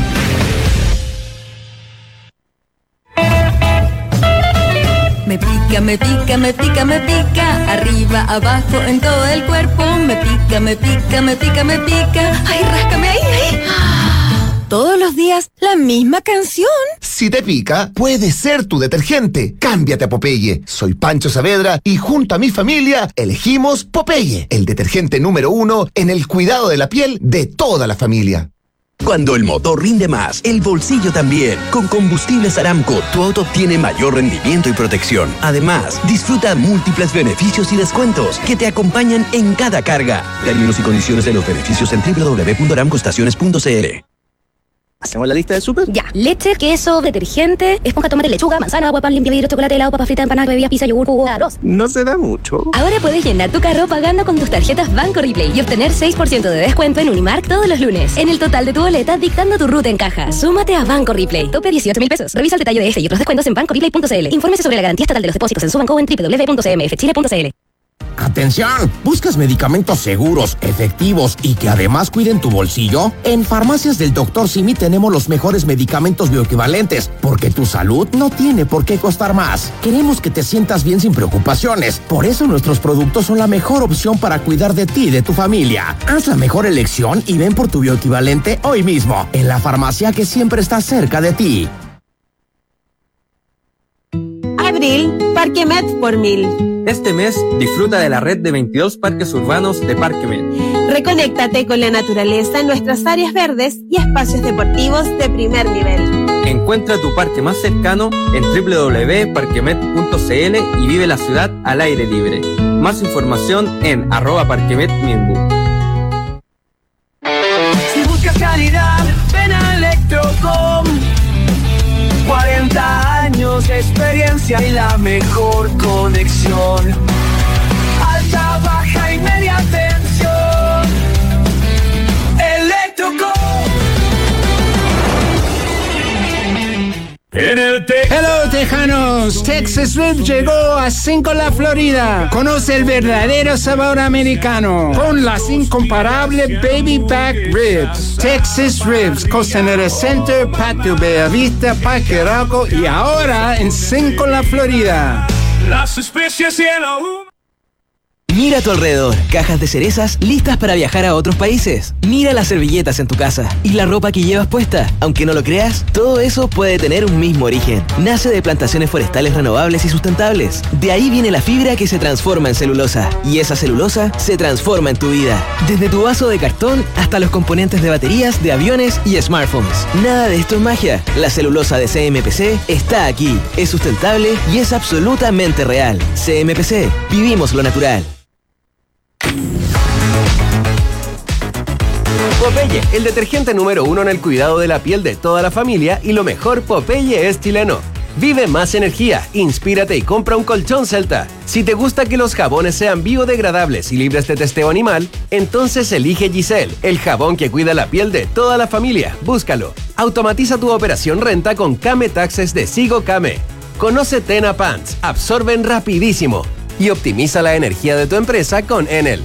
S25: Me pica, me pica, me pica, me pica, arriba, abajo, en todo el cuerpo. Me pica, me pica, me pica, me pica. Ay, ráscame ahí, ahí. Todos los días, la misma canción.
S26: Si te pica, puede ser tu detergente. Cámbiate a Popeye. Soy Pancho Saavedra y junto a mi familia elegimos Popeye, el detergente número 1 en el cuidado de la piel de toda la familia.
S27: Cuando el motor rinde más, el bolsillo también. Con Combustibles Aramco, tu auto obtiene mayor rendimiento y protección. Además, disfruta múltiples beneficios y descuentos que te acompañan en cada carga. Términos y condiciones de los beneficios en www.aramcoestaciones.cl.
S28: ¿Hacemos la lista del súper?
S29: Ya. Leche, queso, detergente, esponja, tomate, lechuga, manzana, agua, pan, limpia vidrio, chocolate, helado, papa frita, empanada, bebidas, pizza, yogur, jugo, arroz.
S28: No se da mucho.
S29: Ahora puedes llenar tu carro pagando con tus tarjetas Banco Replay y obtener 6% de descuento en Unimark todos los lunes. En el total de tu boleta, dictando tu ruta en caja. Súmate a Banco Replay. Tope 18,000 pesos. Revisa el detalle de este y otros descuentos en bancoreplay.cl. Infórmese sobre la garantía estatal de los depósitos en su banco en www.cmfchile.cl.
S30: ¡Atención! ¿Buscas medicamentos seguros, efectivos y que además cuiden tu bolsillo? En Farmacias del Dr. Simi tenemos los mejores medicamentos bioequivalentes, porque tu salud no tiene por qué costar más. Queremos que te sientas bien sin preocupaciones. Por eso nuestros productos son la mejor opción para cuidar de ti y de tu familia. Haz la mejor elección y ven por tu bioequivalente hoy mismo, en la farmacia que siempre está cerca de ti.
S31: Abril, Parque Met por 1000.
S32: Este mes disfruta de la red de 22 parques urbanos de Parque Met.
S31: Reconéctate con la naturaleza en nuestras áreas verdes y espacios deportivos de primer nivel.
S32: Encuentra tu parque más cercano en www.parquemet.cl y vive la ciudad al aire libre. Más información en @parquemetminbu.
S21: Si buscas calidad, ven a Electrocom. 40 años de experiencia y la mejor conexión. Alta, baja y media tensión. Electrocom.
S33: Hello Tejanos, Texas Ribs llegó a Cinco-La Florida. Conoce el verdadero sabor americano con las incomparables Baby Back Ribs. Texas Ribs, Costanera Center, Patio Bellavista, Parque Arauco y ahora en Cinco-La Florida.
S21: Las especies y el
S27: Mira a tu alrededor, cajas de cerezas listas para viajar a otros países. Mira las servilletas en tu casa y la ropa que llevas puesta. Aunque no lo creas, todo eso puede tener un mismo origen. Nace de plantaciones forestales renovables y sustentables. De ahí viene la fibra que se transforma en celulosa. Y esa celulosa se transforma en tu vida. Desde tu vaso de cartón hasta los componentes de baterías, de aviones y smartphones. Nada de esto es magia. La celulosa de CMPC está aquí. Es sustentable y es absolutamente real. CMPC. Vivimos lo natural. Popeye, el detergente número 1 en el cuidado de la piel de toda la familia, y lo mejor, Popeye es chileno. Vive más energía, inspírate y compra un colchón Celta. Si te gusta que los jabones sean biodegradables y libres de testeo animal, entonces elige Giselle, el jabón que cuida la piel de toda la familia. Búscalo. Automatiza tu operación renta con Kame Taxes de Sigo Kame. Conoce Tena Pants, absorben rapidísimo. Y optimiza la energía de tu empresa con Enel.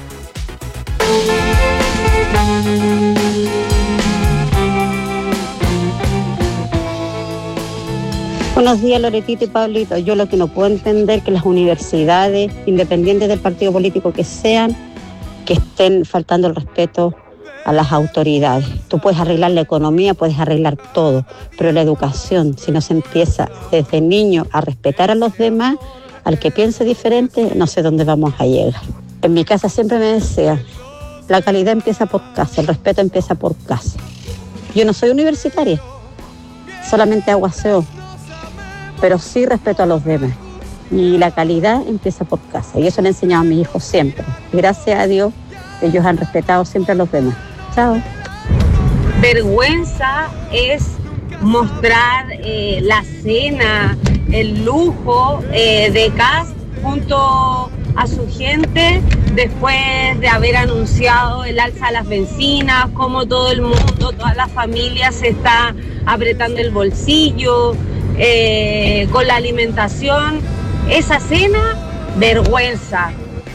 S3: Buenos días, Loretito y Pablito. Yo lo que no puedo entender es que las universidades, independientes del partido político que sean, que estén faltando el respeto a las autoridades. Tú puedes arreglar la economía, puedes arreglar todo, pero la educación, si no se empieza desde niño a respetar a los demás, al que piense diferente, no sé dónde vamos a llegar. En mi casa siempre me decía, la calidad empieza por casa, el respeto empieza por casa. Yo no soy universitaria, solamente hago aseo, pero sí respeto a los demás. Y la calidad empieza por casa. Y eso le he enseñado a mis hijos siempre. Gracias a Dios, ellos han respetado siempre a los demás. Chao.
S4: Vergüenza es mostrar la cena, el lujo de Kast junto a su gente después de haber anunciado el alza a las bencinas, como todo el mundo, toda la familia se está apretando el bolsillo con la alimentación. Esa cena, vergüenza.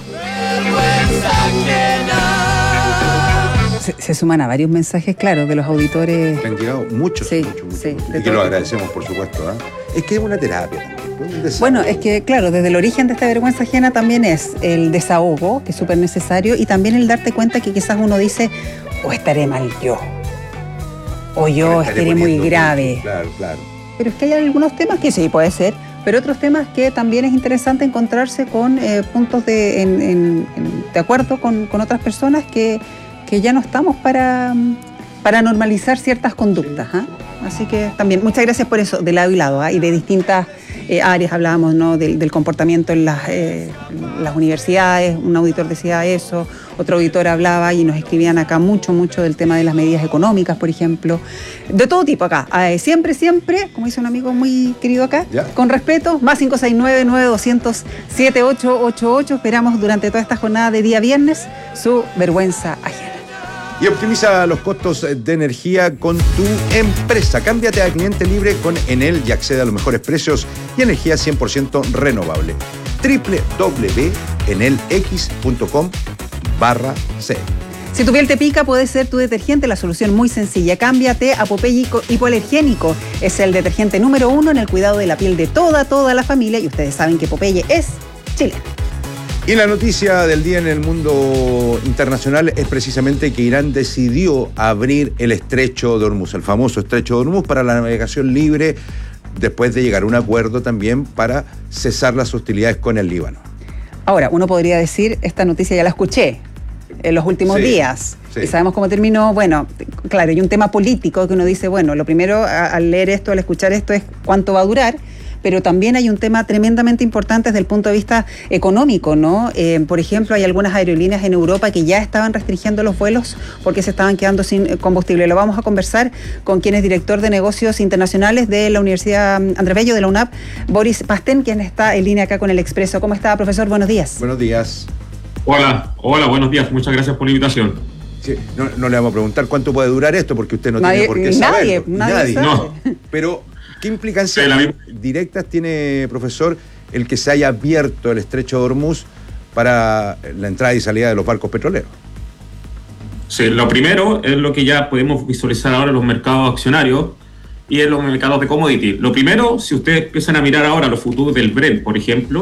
S17: Se suman a varios mensajes, claro, de los auditores.
S18: Me han llegado muchos,
S17: sí,
S18: muchos.
S17: Sí,
S18: y que lo agradecemos, por supuesto. Es que es una terapia también.
S17: Bueno, es que, claro, desde el origen de esta vergüenza ajena también es el desahogo, que es súper necesario, y también el darte cuenta que quizás uno dice, o estaré mal yo, o yo estaré muy grave.
S18: Claro, claro.
S17: Pero es que hay algunos temas que sí, puede ser, pero otros temas que también es interesante encontrarse con puntos de acuerdo con otras personas que ya no estamos para normalizar ciertas conductas. Así que también, muchas gracias por eso, de lado y lado, y de distintas áreas hablábamos, ¿no? del comportamiento en las universidades. Un auditor decía eso, otro auditor hablaba y nos escribían acá mucho del tema de las medidas económicas, por ejemplo, de todo tipo acá. Siempre, como dice un amigo muy querido acá, ¿ya? Con respeto, más 569-9200-7888. Esperamos durante toda esta jornada de día viernes su vergüenza ajena.
S18: Y optimiza los costos de energía con tu empresa. Cámbiate a cliente libre con Enel y accede a los mejores precios y energía 100% renovable. www.enelx.com/c.
S17: Si tu piel te pica, puede ser tu detergente la solución muy sencilla. Cámbiate a Popeye Hipoalergénico. Es el detergente número 1 en el cuidado de la piel de toda la familia. Y ustedes saben que Popeye es chileno.
S18: Y la noticia del día en el mundo internacional es precisamente que Irán decidió abrir el estrecho de Hormuz, el famoso estrecho de Hormuz, para la navegación libre, después de llegar a un acuerdo también para cesar las hostilidades con el Líbano.
S17: Ahora, uno podría decir, esta noticia ya la escuché en los últimos días, y sabemos cómo terminó. Bueno, claro, hay un tema político que uno dice, bueno, lo primero al leer esto, al escuchar esto, es cuánto va a durar. Pero también hay un tema tremendamente importante desde el punto de vista económico, ¿no? Por ejemplo, hay algunas aerolíneas en Europa que ya estaban restringiendo los vuelos porque se estaban quedando sin combustible. Lo vamos a conversar con quien es director de negocios internacionales de la Universidad Andrés Bello, de la UNAP, Boris Pastén, quien está en línea acá con El Expreso. ¿Cómo está, profesor? Buenos días.
S18: Buenos días.
S5: Hola, buenos días. Muchas gracias por la invitación.
S18: Sí, no le vamos a preguntar cuánto puede durar esto porque usted no tiene por qué saberlo.
S17: Nadie sabe.
S18: No. Pero ¿qué implicancias directas tiene, profesor, el que se haya abierto el estrecho de Hormuz para la entrada y salida de los barcos petroleros?
S5: Sí, lo primero es lo que ya podemos visualizar ahora en los mercados accionarios y en los mercados de commodity. Lo primero, si ustedes empiezan a mirar ahora los futuros del Brent, por ejemplo,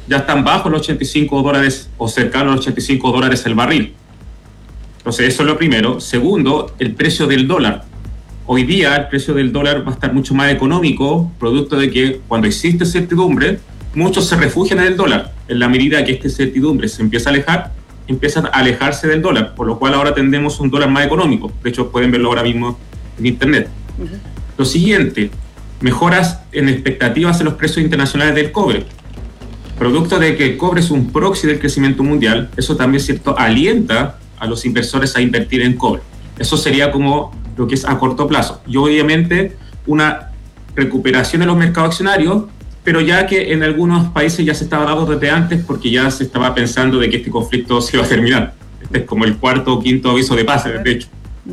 S5: ya están bajo los $85 o cercanos a los $85 el barril. Entonces, eso es lo primero. Segundo, el precio del dólar. Hoy día el precio del dólar va a estar mucho más económico, producto de que cuando existe certidumbre, muchos se refugian en el dólar. En la medida que esta certidumbre se empieza a alejar, empiezan a alejarse del dólar, por lo cual ahora tendremos un dólar más económico. De hecho, pueden verlo ahora mismo en internet. Lo siguiente, mejoras en expectativas en los precios internacionales del cobre. Producto de que el cobre es un proxy del crecimiento mundial, eso también, ¿cierto?, alienta a los inversores a invertir en cobre. Eso sería como lo que es a corto plazo. Y obviamente una recuperación en los mercados accionarios, pero ya que en algunos países ya se estaba dando desde antes porque ya se estaba pensando de que este conflicto se iba a terminar. Este es como el cuarto o quinto aviso de paz, de hecho.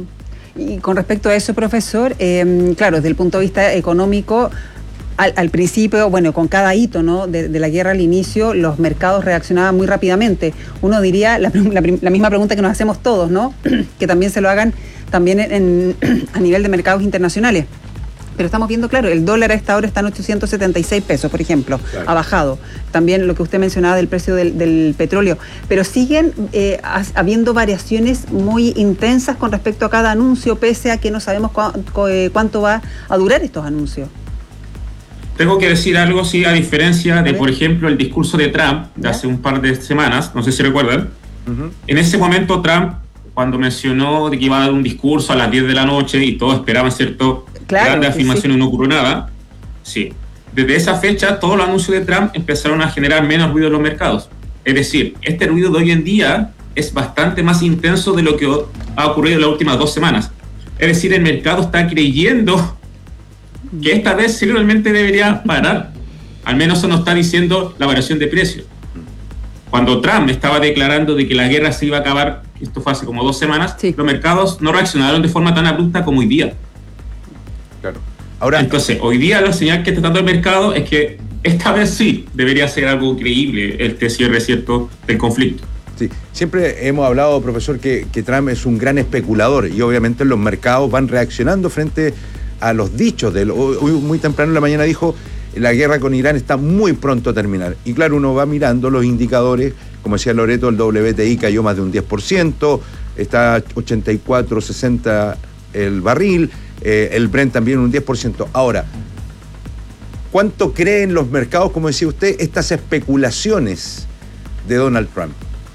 S17: Y con respecto a eso, profesor, claro, desde el punto de vista económico, al principio, bueno, con cada hito, ¿no?, de la guerra al inicio, los mercados reaccionaban muy rápidamente. Uno diría la misma pregunta que nos hacemos todos, ¿no? Que también se lo hagan también a nivel de mercados internacionales. Pero estamos viendo, claro, el dólar a esta hora está en 876 pesos, por ejemplo, claro. Ha bajado. También lo que usted mencionaba del precio del petróleo. Pero siguen habiendo variaciones muy intensas con respecto a cada anuncio, pese a que no sabemos cuánto va a durar estos anuncios.
S5: Tengo que decir algo, sí, a diferencia de, por ejemplo, el discurso de Trump de hace un par de semanas, no sé si recuerdan. En ese momento Trump, cuando mencionó de que iba a dar un discurso a las 10 de la noche y todos esperaban, ¿cierto?, grandes afirmaciones, no ocurrió nada. Sí. Desde esa fecha, todos los anuncios de Trump empezaron a generar menos ruido en los mercados. Es decir, este ruido de hoy en día es bastante más intenso de lo que ha ocurrido en las últimas 2 semanas. Es decir, el mercado está creyendo que esta vez sí realmente debería parar. Al menos eso nos está diciendo la variación de precios. Cuando Trump estaba declarando de que la guerra se iba a acabar, esto fue hace como 2 semanas, los mercados no reaccionaron de forma tan abrupta como hoy día.
S18: Claro. Ahora,
S5: entonces, hoy día la señal que está dando el mercado es que esta vez sí debería ser algo creíble este cierre, ¿cierto?, del conflicto.
S18: Sí, siempre hemos hablado, profesor, que Trump es un gran especulador y obviamente los mercados van reaccionando frente a los dichos de él. Hoy muy temprano en la mañana dijo: la guerra con Irán está muy pronto a terminar. Y claro, uno va mirando los indicadores, como decía Loreto, el WTI cayó más de un 10%, está 84.60 el barril, el Brent también un 10%. Ahora, ¿cuánto creen los mercados, como decía usted, estas especulaciones de Donald Trump?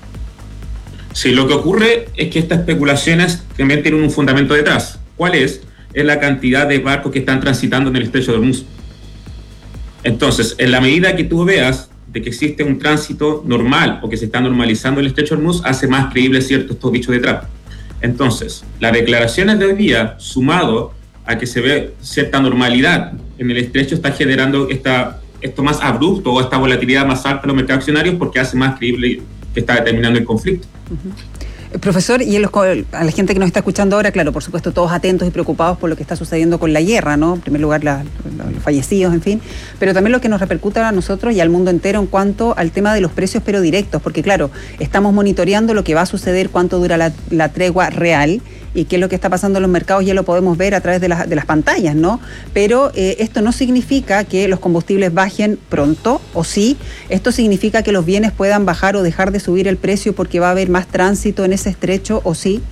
S5: Sí, lo que ocurre es que estas especulaciones también tienen un fundamento detrás. ¿Cuál es? Es la cantidad de barcos que están transitando en el estrecho de Hormuz. Entonces, en la medida que tú veas de que existe un tránsito normal o que se está normalizando el estrecho de Hormuz, hace más creíble, ¿cierto?, estos dichos de Trump. Entonces, las declaraciones de hoy día, sumado a que se ve cierta normalidad en el estrecho, está generando esto más abrupto o esta volatilidad más alta en los mercados accionarios, porque hace más creíble que está terminando el conflicto.
S17: Profesor, y a la gente que nos está escuchando ahora, claro, por supuesto, todos atentos y preocupados por lo que está sucediendo con la guerra, ¿no? En primer lugar, los fallecidos, en fin, pero también lo que nos repercuta a nosotros y al mundo entero en cuanto al tema de los precios, pero directos, porque claro, estamos monitoreando lo que va a suceder, cuánto dura la tregua real y qué es lo que está pasando en los mercados, ya lo podemos ver a través de las pantallas, ¿no? Pero esto no significa que los combustibles bajen pronto, o sí, esto significa que los bienes puedan bajar o dejar de subir el precio porque va a haber más tránsito en ese estrecho, ¿o sí?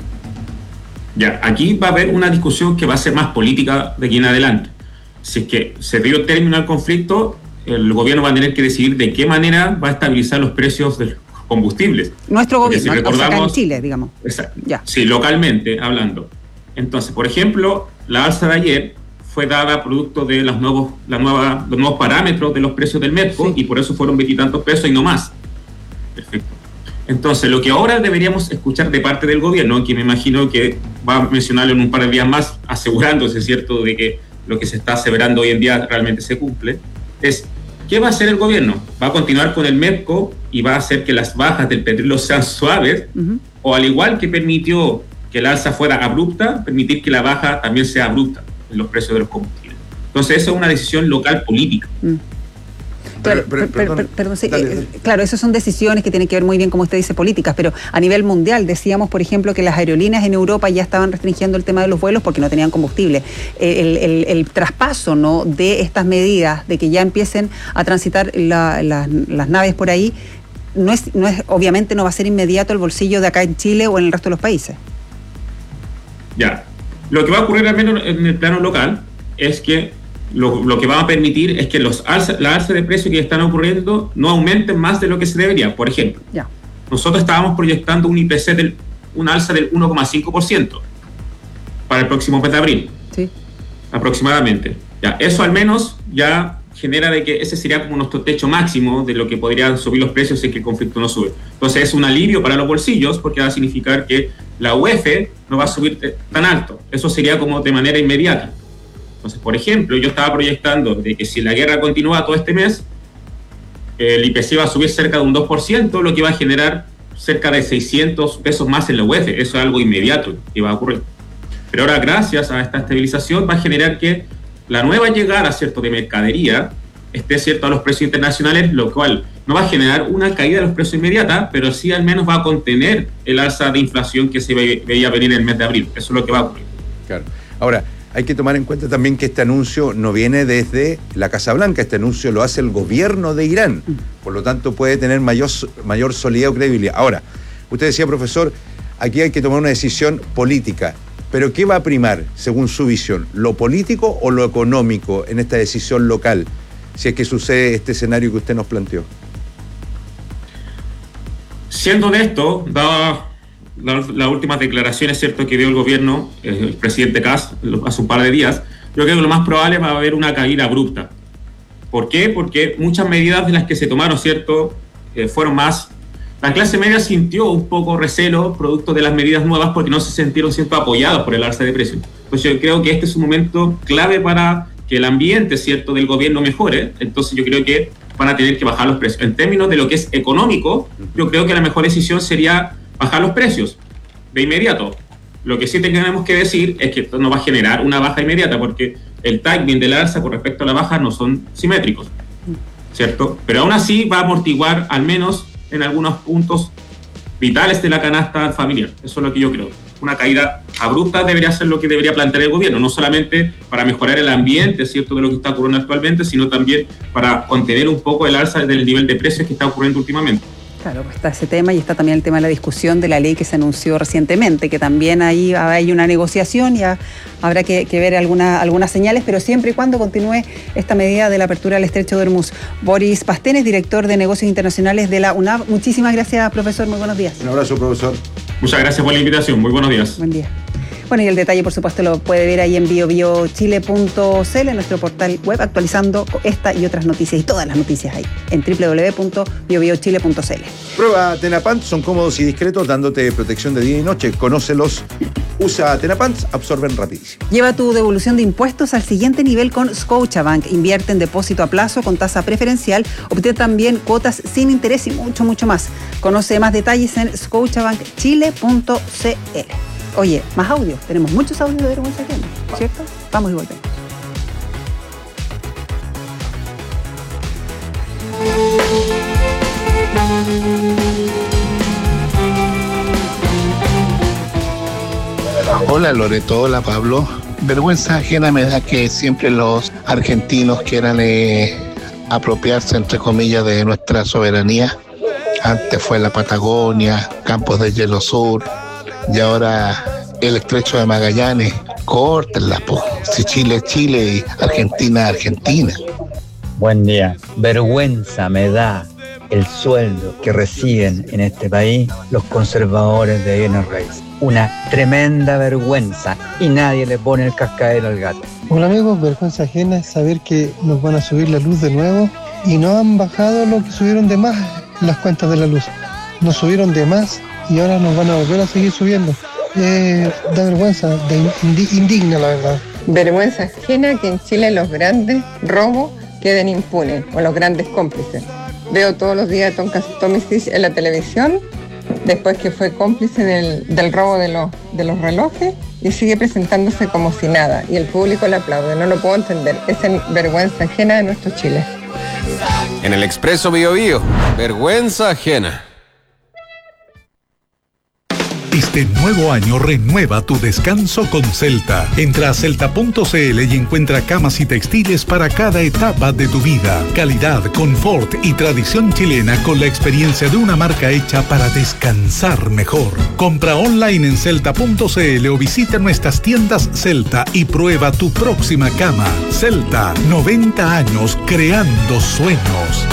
S5: Ya, aquí va a haber una discusión que va a ser más política de aquí en adelante. Si es que se dio término al conflicto, el gobierno va a tener que decidir de qué manera va a estabilizar los precios de los combustibles.
S17: Nuestro gobierno, si recordamos, acá en Chile, digamos.
S5: Exacto. Ya. Sí, localmente hablando. Entonces, por ejemplo, la alza de ayer fue dada producto de los nuevos parámetros de los precios del Merco, y por eso fueron 20 y tantos pesos y no más. Perfecto. Entonces, lo que ahora deberíamos escuchar de parte del gobierno, que me imagino que va a mencionarlo en un par de días más, asegurándose, ¿cierto?, de que lo que se está aseverando hoy en día realmente se cumple, es ¿qué va a hacer el gobierno? ¿Va a continuar con el Merco y va a hacer que las bajas del petróleo sean suaves? O al igual que permitió que el alza fuera abrupta, permitir que la baja también sea abrupta en los precios de los combustibles. Entonces, esa es una decisión local política.
S17: Perdón, sí, claro, esas son decisiones que tienen que ver muy bien, como usted dice, políticas, pero a nivel mundial decíamos, por ejemplo, que las aerolíneas en Europa ya estaban restringiendo el tema de los vuelos porque no tenían combustible. El traspaso, ¿no?, de estas medidas, de que ya empiecen a transitar las naves por ahí, no es obviamente no va a ser inmediato el bolsillo de acá en Chile o en el resto de los países.
S5: Ya, lo que va a ocurrir al menos en el plano local es que lo que va a permitir es que la alza de precios que están ocurriendo no aumenten más de lo que se debería. Por ejemplo, nosotros estábamos proyectando un IPC una alza del 1,5% para el próximo mes de abril, aproximadamente. Ya, eso al menos ya genera de que ese sería como nuestro techo máximo de lo que podrían subir los precios si es que el conflicto no sube. Entonces es un alivio para los bolsillos porque va a significar que la UF no va a subir tan alto. Eso sería como de manera inmediata. Entonces, por ejemplo, yo estaba proyectando de que si la guerra continúa todo este mes, el IPC va a subir cerca de un 2%, lo que va a generar cerca de 600 pesos más en la UF. Eso es algo inmediato que va a ocurrir. Pero ahora, gracias a esta estabilización, va a generar que la nueva llegada, ¿cierto?, de mercadería esté, ¿cierto?, a los precios internacionales, lo cual no va a generar una caída de los precios inmediata, pero sí al menos va a contener el alza de inflación que se veía venir en el mes de abril. Eso es lo que va a ocurrir. Claro. Ahora, hay que tomar en cuenta también que este anuncio no viene desde la Casa Blanca, este anuncio lo hace el gobierno de Irán, por lo tanto puede tener mayor solidez o credibilidad. Ahora, usted decía, profesor, aquí hay que tomar una decisión política, pero ¿qué va a primar, según su visión, lo político o lo económico en esta decisión local, si es que sucede este escenario que usted nos planteó? Siendo honesto, dada las últimas declaraciones, ¿cierto?, que dio el gobierno, el presidente Kast, hace un par de días, yo creo que lo más probable va a haber una caída abrupta. ¿Por qué? Porque muchas medidas de las que se tomaron, ¿cierto?, fueron más... La clase media sintió un poco recelo producto de las medidas nuevas porque no se sintieron, ¿cierto?, apoyados por el alza de precios. Entonces yo creo que este es un momento clave para que el ambiente, ¿cierto?, del gobierno mejore. Entonces yo creo que van a tener que bajar los precios. En términos de lo que es económico, yo creo que la mejor decisión sería bajar los precios de inmediato. Lo que sí tenemos que decir es que esto no va a generar una baja inmediata porque el timing de la alza con respecto a la baja no son simétricos, ¿cierto? Pero aún así va a amortiguar al menos en algunos puntos vitales de la canasta familiar. Eso es lo que yo creo. Una caída abrupta debería ser lo que debería plantear el gobierno, no solamente para mejorar el ambiente, ¿cierto?, de lo que está ocurriendo actualmente, sino también para contener un poco el alza del nivel de precios que está ocurriendo últimamente.
S17: Claro, pues está ese tema y está también el tema de la discusión de la ley que se anunció recientemente, que también ahí hay una negociación, ya habrá que ver algunas señales, pero siempre y cuando continúe esta medida de la apertura del Estrecho de Hormuz. Boris Pastenes, director de Negocios Internacionales de la UNAV. Muchísimas gracias, profesor. Muy buenos días.
S18: Un abrazo, profesor.
S5: Muchas gracias por la invitación. Muy buenos días.
S17: Buen día. Bueno, y el detalle, por supuesto, lo puede ver ahí en biobiochile.cl, en nuestro portal web, actualizando esta y otras noticias, y todas las noticias ahí, en www.biobiochile.cl.
S18: Prueba Tenapant, son cómodos y discretos, dándote protección de día y noche. Conócelos, usa Tenapant, absorben rapidísimo.
S17: Lleva tu devolución de impuestos al siguiente nivel con Scotiabank. Invierte en depósito a plazo con tasa preferencial, obtén también cuotas sin interés y mucho, mucho más. Conoce más detalles en scotiabankchile.cl. Oye, más audio. Tenemos muchos audios de vergüenza ajena, ¿cierto? Vamos y volvemos.
S2: Hola Loreto, hola Pablo. Vergüenza ajena me da que siempre los argentinos quieran apropiarse, entre comillas, de nuestra soberanía. Antes fue la Patagonia, Campos de Hielo Sur, y ahora el Estrecho de Magallanes. Córtenlas, po. Si Chile es Chile y Argentina es Argentina.
S6: Buen día. Vergüenza me da el sueldo que reciben en este país los conservadores de bienes raíces. Una tremenda vergüenza y nadie le pone el cascabel al gato.
S8: Hola amigos, vergüenza ajena es saber que nos van a subir la luz de nuevo y no han bajado lo que subieron de más las cuentas de la luz. Nos subieron de más y ahora nos van a volver a seguir subiendo. Da vergüenza, indigna la verdad.
S9: Vergüenza ajena que en Chile los grandes robos queden impunes o los grandes cómplices. Veo todos los días a Tommy Stitch en la televisión, después que fue cómplice del robo de los relojes y sigue presentándose como si nada y el público le aplaude. No lo puedo entender. Es vergüenza ajena de nuestro Chile.
S1: En el Expreso Bio Bio, vergüenza ajena.
S7: Este nuevo año renueva tu descanso con Celta. Entra a celta.cl y encuentra camas y textiles para cada etapa de tu vida. Calidad, confort y tradición chilena con la experiencia de una marca hecha para descansar mejor. Compra online en celta.cl o visita nuestras tiendas Celta y prueba tu próxima cama. Celta, 90 años creando sueños.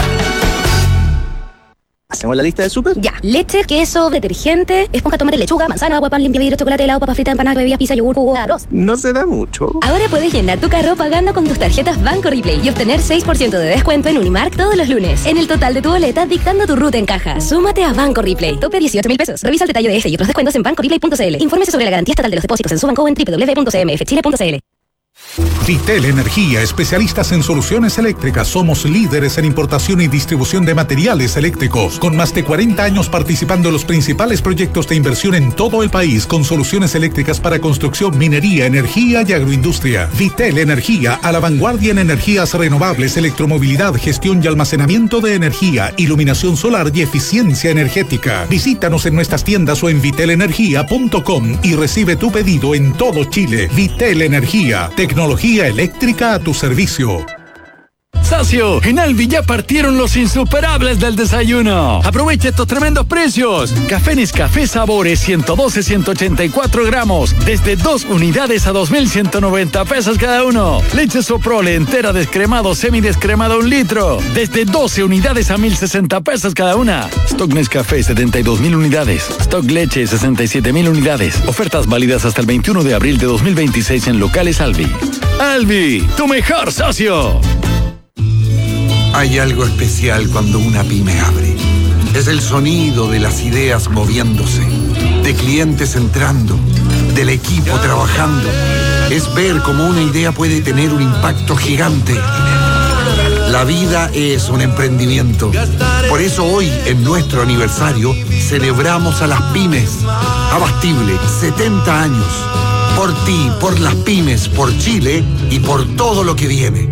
S28: ¿Hacemos la lista del súper?
S29: Ya. Leche, queso, detergente, esponja, tomate, lechuga, manzana, agua, pan, limpia vidrio, chocolate, helado, papa frita, empanadas, bebidas, pizza, yogur, jugo, arroz.
S28: No se da mucho.
S29: Ahora puedes llenar tu carro pagando con tus tarjetas Banco Replay y obtener 6% de descuento en Unimark todos los lunes. En el total de tu boleta, dictando tu ruta en caja. Súmate a Banco Replay. Tope 18.000 pesos. Revisa el detalle de este y otros descuentos en bancoreplay.cl. Infórmese sobre la garantía estatal de los depósitos en su banco en www.cmfchile.cl.
S7: Vitel Energía, especialistas en soluciones eléctricas. Somos líderes en importación y distribución de materiales eléctricos, con más de 40 años participando en los principales proyectos de inversión en todo el país, con soluciones eléctricas para construcción, minería, energía y agroindustria. Vitel Energía, a la vanguardia en energías renovables, electromovilidad, gestión y almacenamiento de energía, iluminación solar y eficiencia energética. Visítanos en nuestras tiendas o en vitelenergia.com y recibe tu pedido en todo Chile. Vitel Energía, tecnología eléctrica a tu servicio.
S10: Socio, en Albi ya partieron los insuperables del desayuno. Aprovecha estos tremendos precios. Café Nescafé Sabores 112-184 gramos, desde 2 unidades a 2.190 pesos cada uno. Leche Soprole entera descremado, semidescremado 1 litro, desde 12 unidades a 1.060 pesos cada una. Stock Nescafé 72.000 unidades. Stock Leche 67.000 unidades. Ofertas válidas hasta el 21 de abril de 2026 en locales Albi. Albi, tu mejor socio.
S11: Hay algo especial cuando una pyme abre. Es el sonido de las ideas moviéndose, de clientes entrando, del equipo trabajando. Es ver cómo una idea puede tener un impacto gigante. La vida es un emprendimiento. Por eso hoy, en nuestro aniversario, celebramos a las pymes. Abastible, 70 años. Por ti, por las pymes, por Chile y por todo lo que viene.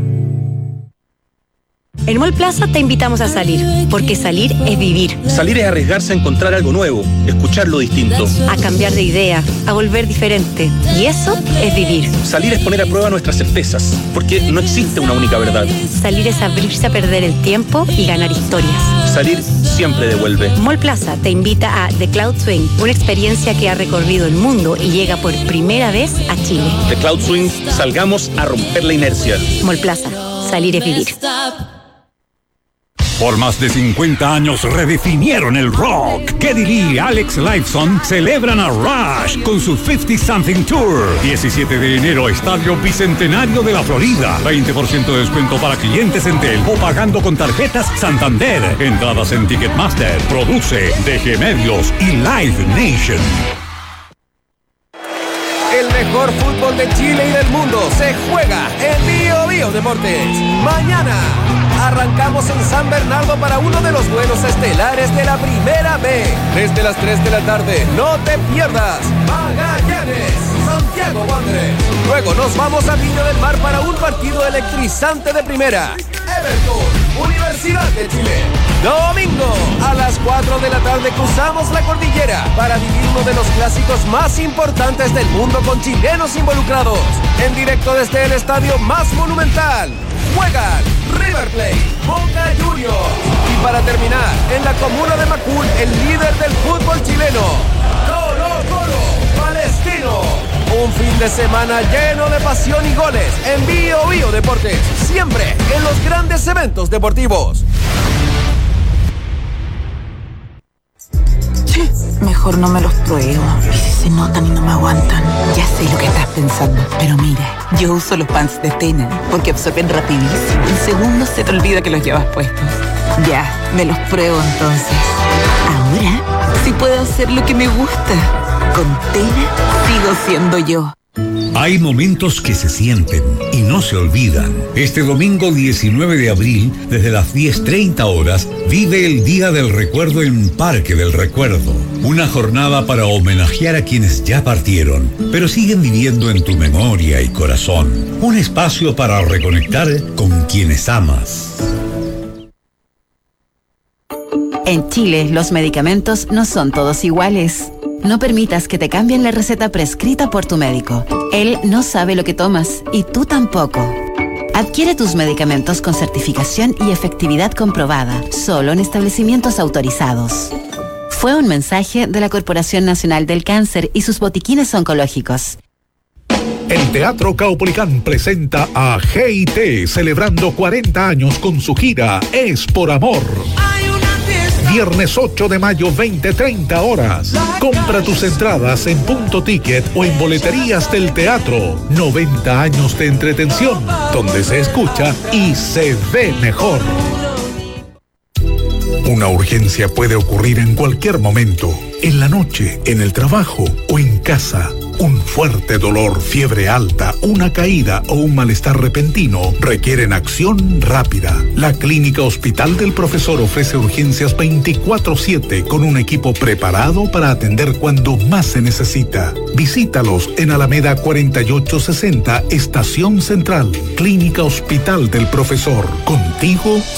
S29: En Mall Plaza te invitamos a salir, porque salir es vivir.
S28: Salir es arriesgarse a encontrar algo nuevo, escuchar lo distinto.
S29: A cambiar de idea, a volver diferente. Y eso es vivir.
S28: Salir es poner a prueba nuestras certezas, porque no existe una única verdad.
S29: Salir es abrirse a perder el tiempo y ganar historias.
S28: Salir siempre devuelve.
S29: Mall Plaza te invita a The Cloud Swing, una experiencia que ha recorrido el mundo y llega por primera vez a Chile.
S28: The Cloud Swing, salgamos a romper la inercia.
S29: Mall Plaza, salir es vivir.
S7: Por más de 50 años redefinieron el rock. Geddy Lee y Alex Lifeson celebran a Rush con su 50 Something Tour. 17 de enero, Estadio Bicentenario de la Florida. 20% de descuento para clientes Entel o pagando con tarjetas Santander. Entradas en Ticketmaster. Produce DG Medios y Live Nation.
S1: El mejor fútbol de Chile y del mundo se juega en Bio Bio Deportes. Mañana arrancamos en San Bernardo para uno de los duelos estelares de la Primera B. Desde las 3 de la tarde, no te pierdas Magallanes, Santiago Wanderers. Luego nos vamos a Viña del Mar para un partido electrizante de primera. Everton, Universidad de Chile. Domingo, a las 4 de la tarde cruzamos la cordillera para vivir uno de los clásicos más importantes del mundo con chilenos involucrados. En directo desde el estadio más monumental. Juegan River Plate, Boca Juniors. Y para terminar, en la comuna de Macul, el líder del fútbol chileno, Colo-Colo Palestino. Un fin de semana lleno de pasión y goles en Bio Bio Deportes. Siempre en los grandes eventos deportivos.
S12: Mejor no me los pruebo. ¿Y si se notan y no me aguantan? Ya sé lo que estás pensando, pero mira, yo uso los pants de Tena porque absorben rapidísimo. En segundos se te olvida que los llevas puestos. Ya, me los pruebo entonces. Ahora sí puedo hacer lo que me gusta. Con Tena sigo siendo yo.
S7: Hay momentos que se sienten y no se olvidan. Este domingo 19 de abril, desde las 10:30 horas, vive el Día del Recuerdo en Parque del Recuerdo. Una jornada para homenajear a quienes ya partieron, pero siguen viviendo en tu memoria y corazón. Un espacio para reconectar con quienes amas.
S12: En Chile, los medicamentos no son todos iguales. No permitas que te cambien la receta prescrita por tu médico. Él no sabe lo que tomas y tú tampoco. Adquiere tus medicamentos con certificación y efectividad comprobada, solo en establecimientos autorizados. Fue un mensaje de la Corporación Nacional del Cáncer y sus botiquines oncológicos.
S7: El Teatro Caupolicán presenta a G&T celebrando 40 años con su gira Es por Amor. Viernes 8 de mayo, 20:30 horas. Compra tus entradas en Punto Ticket o en boleterías del teatro. 90 años de entretención, donde se escucha y se ve mejor. Una urgencia puede ocurrir en cualquier momento, en la noche, en el trabajo o en casa. Un fuerte dolor, fiebre alta, una caída o un malestar repentino requieren acción rápida. La Clínica Hospital del Profesor ofrece urgencias 24/7 con un equipo preparado para atender cuando más se necesita. Visítalos en Alameda 4860, Estación Central. Clínica Hospital del Profesor. Contigo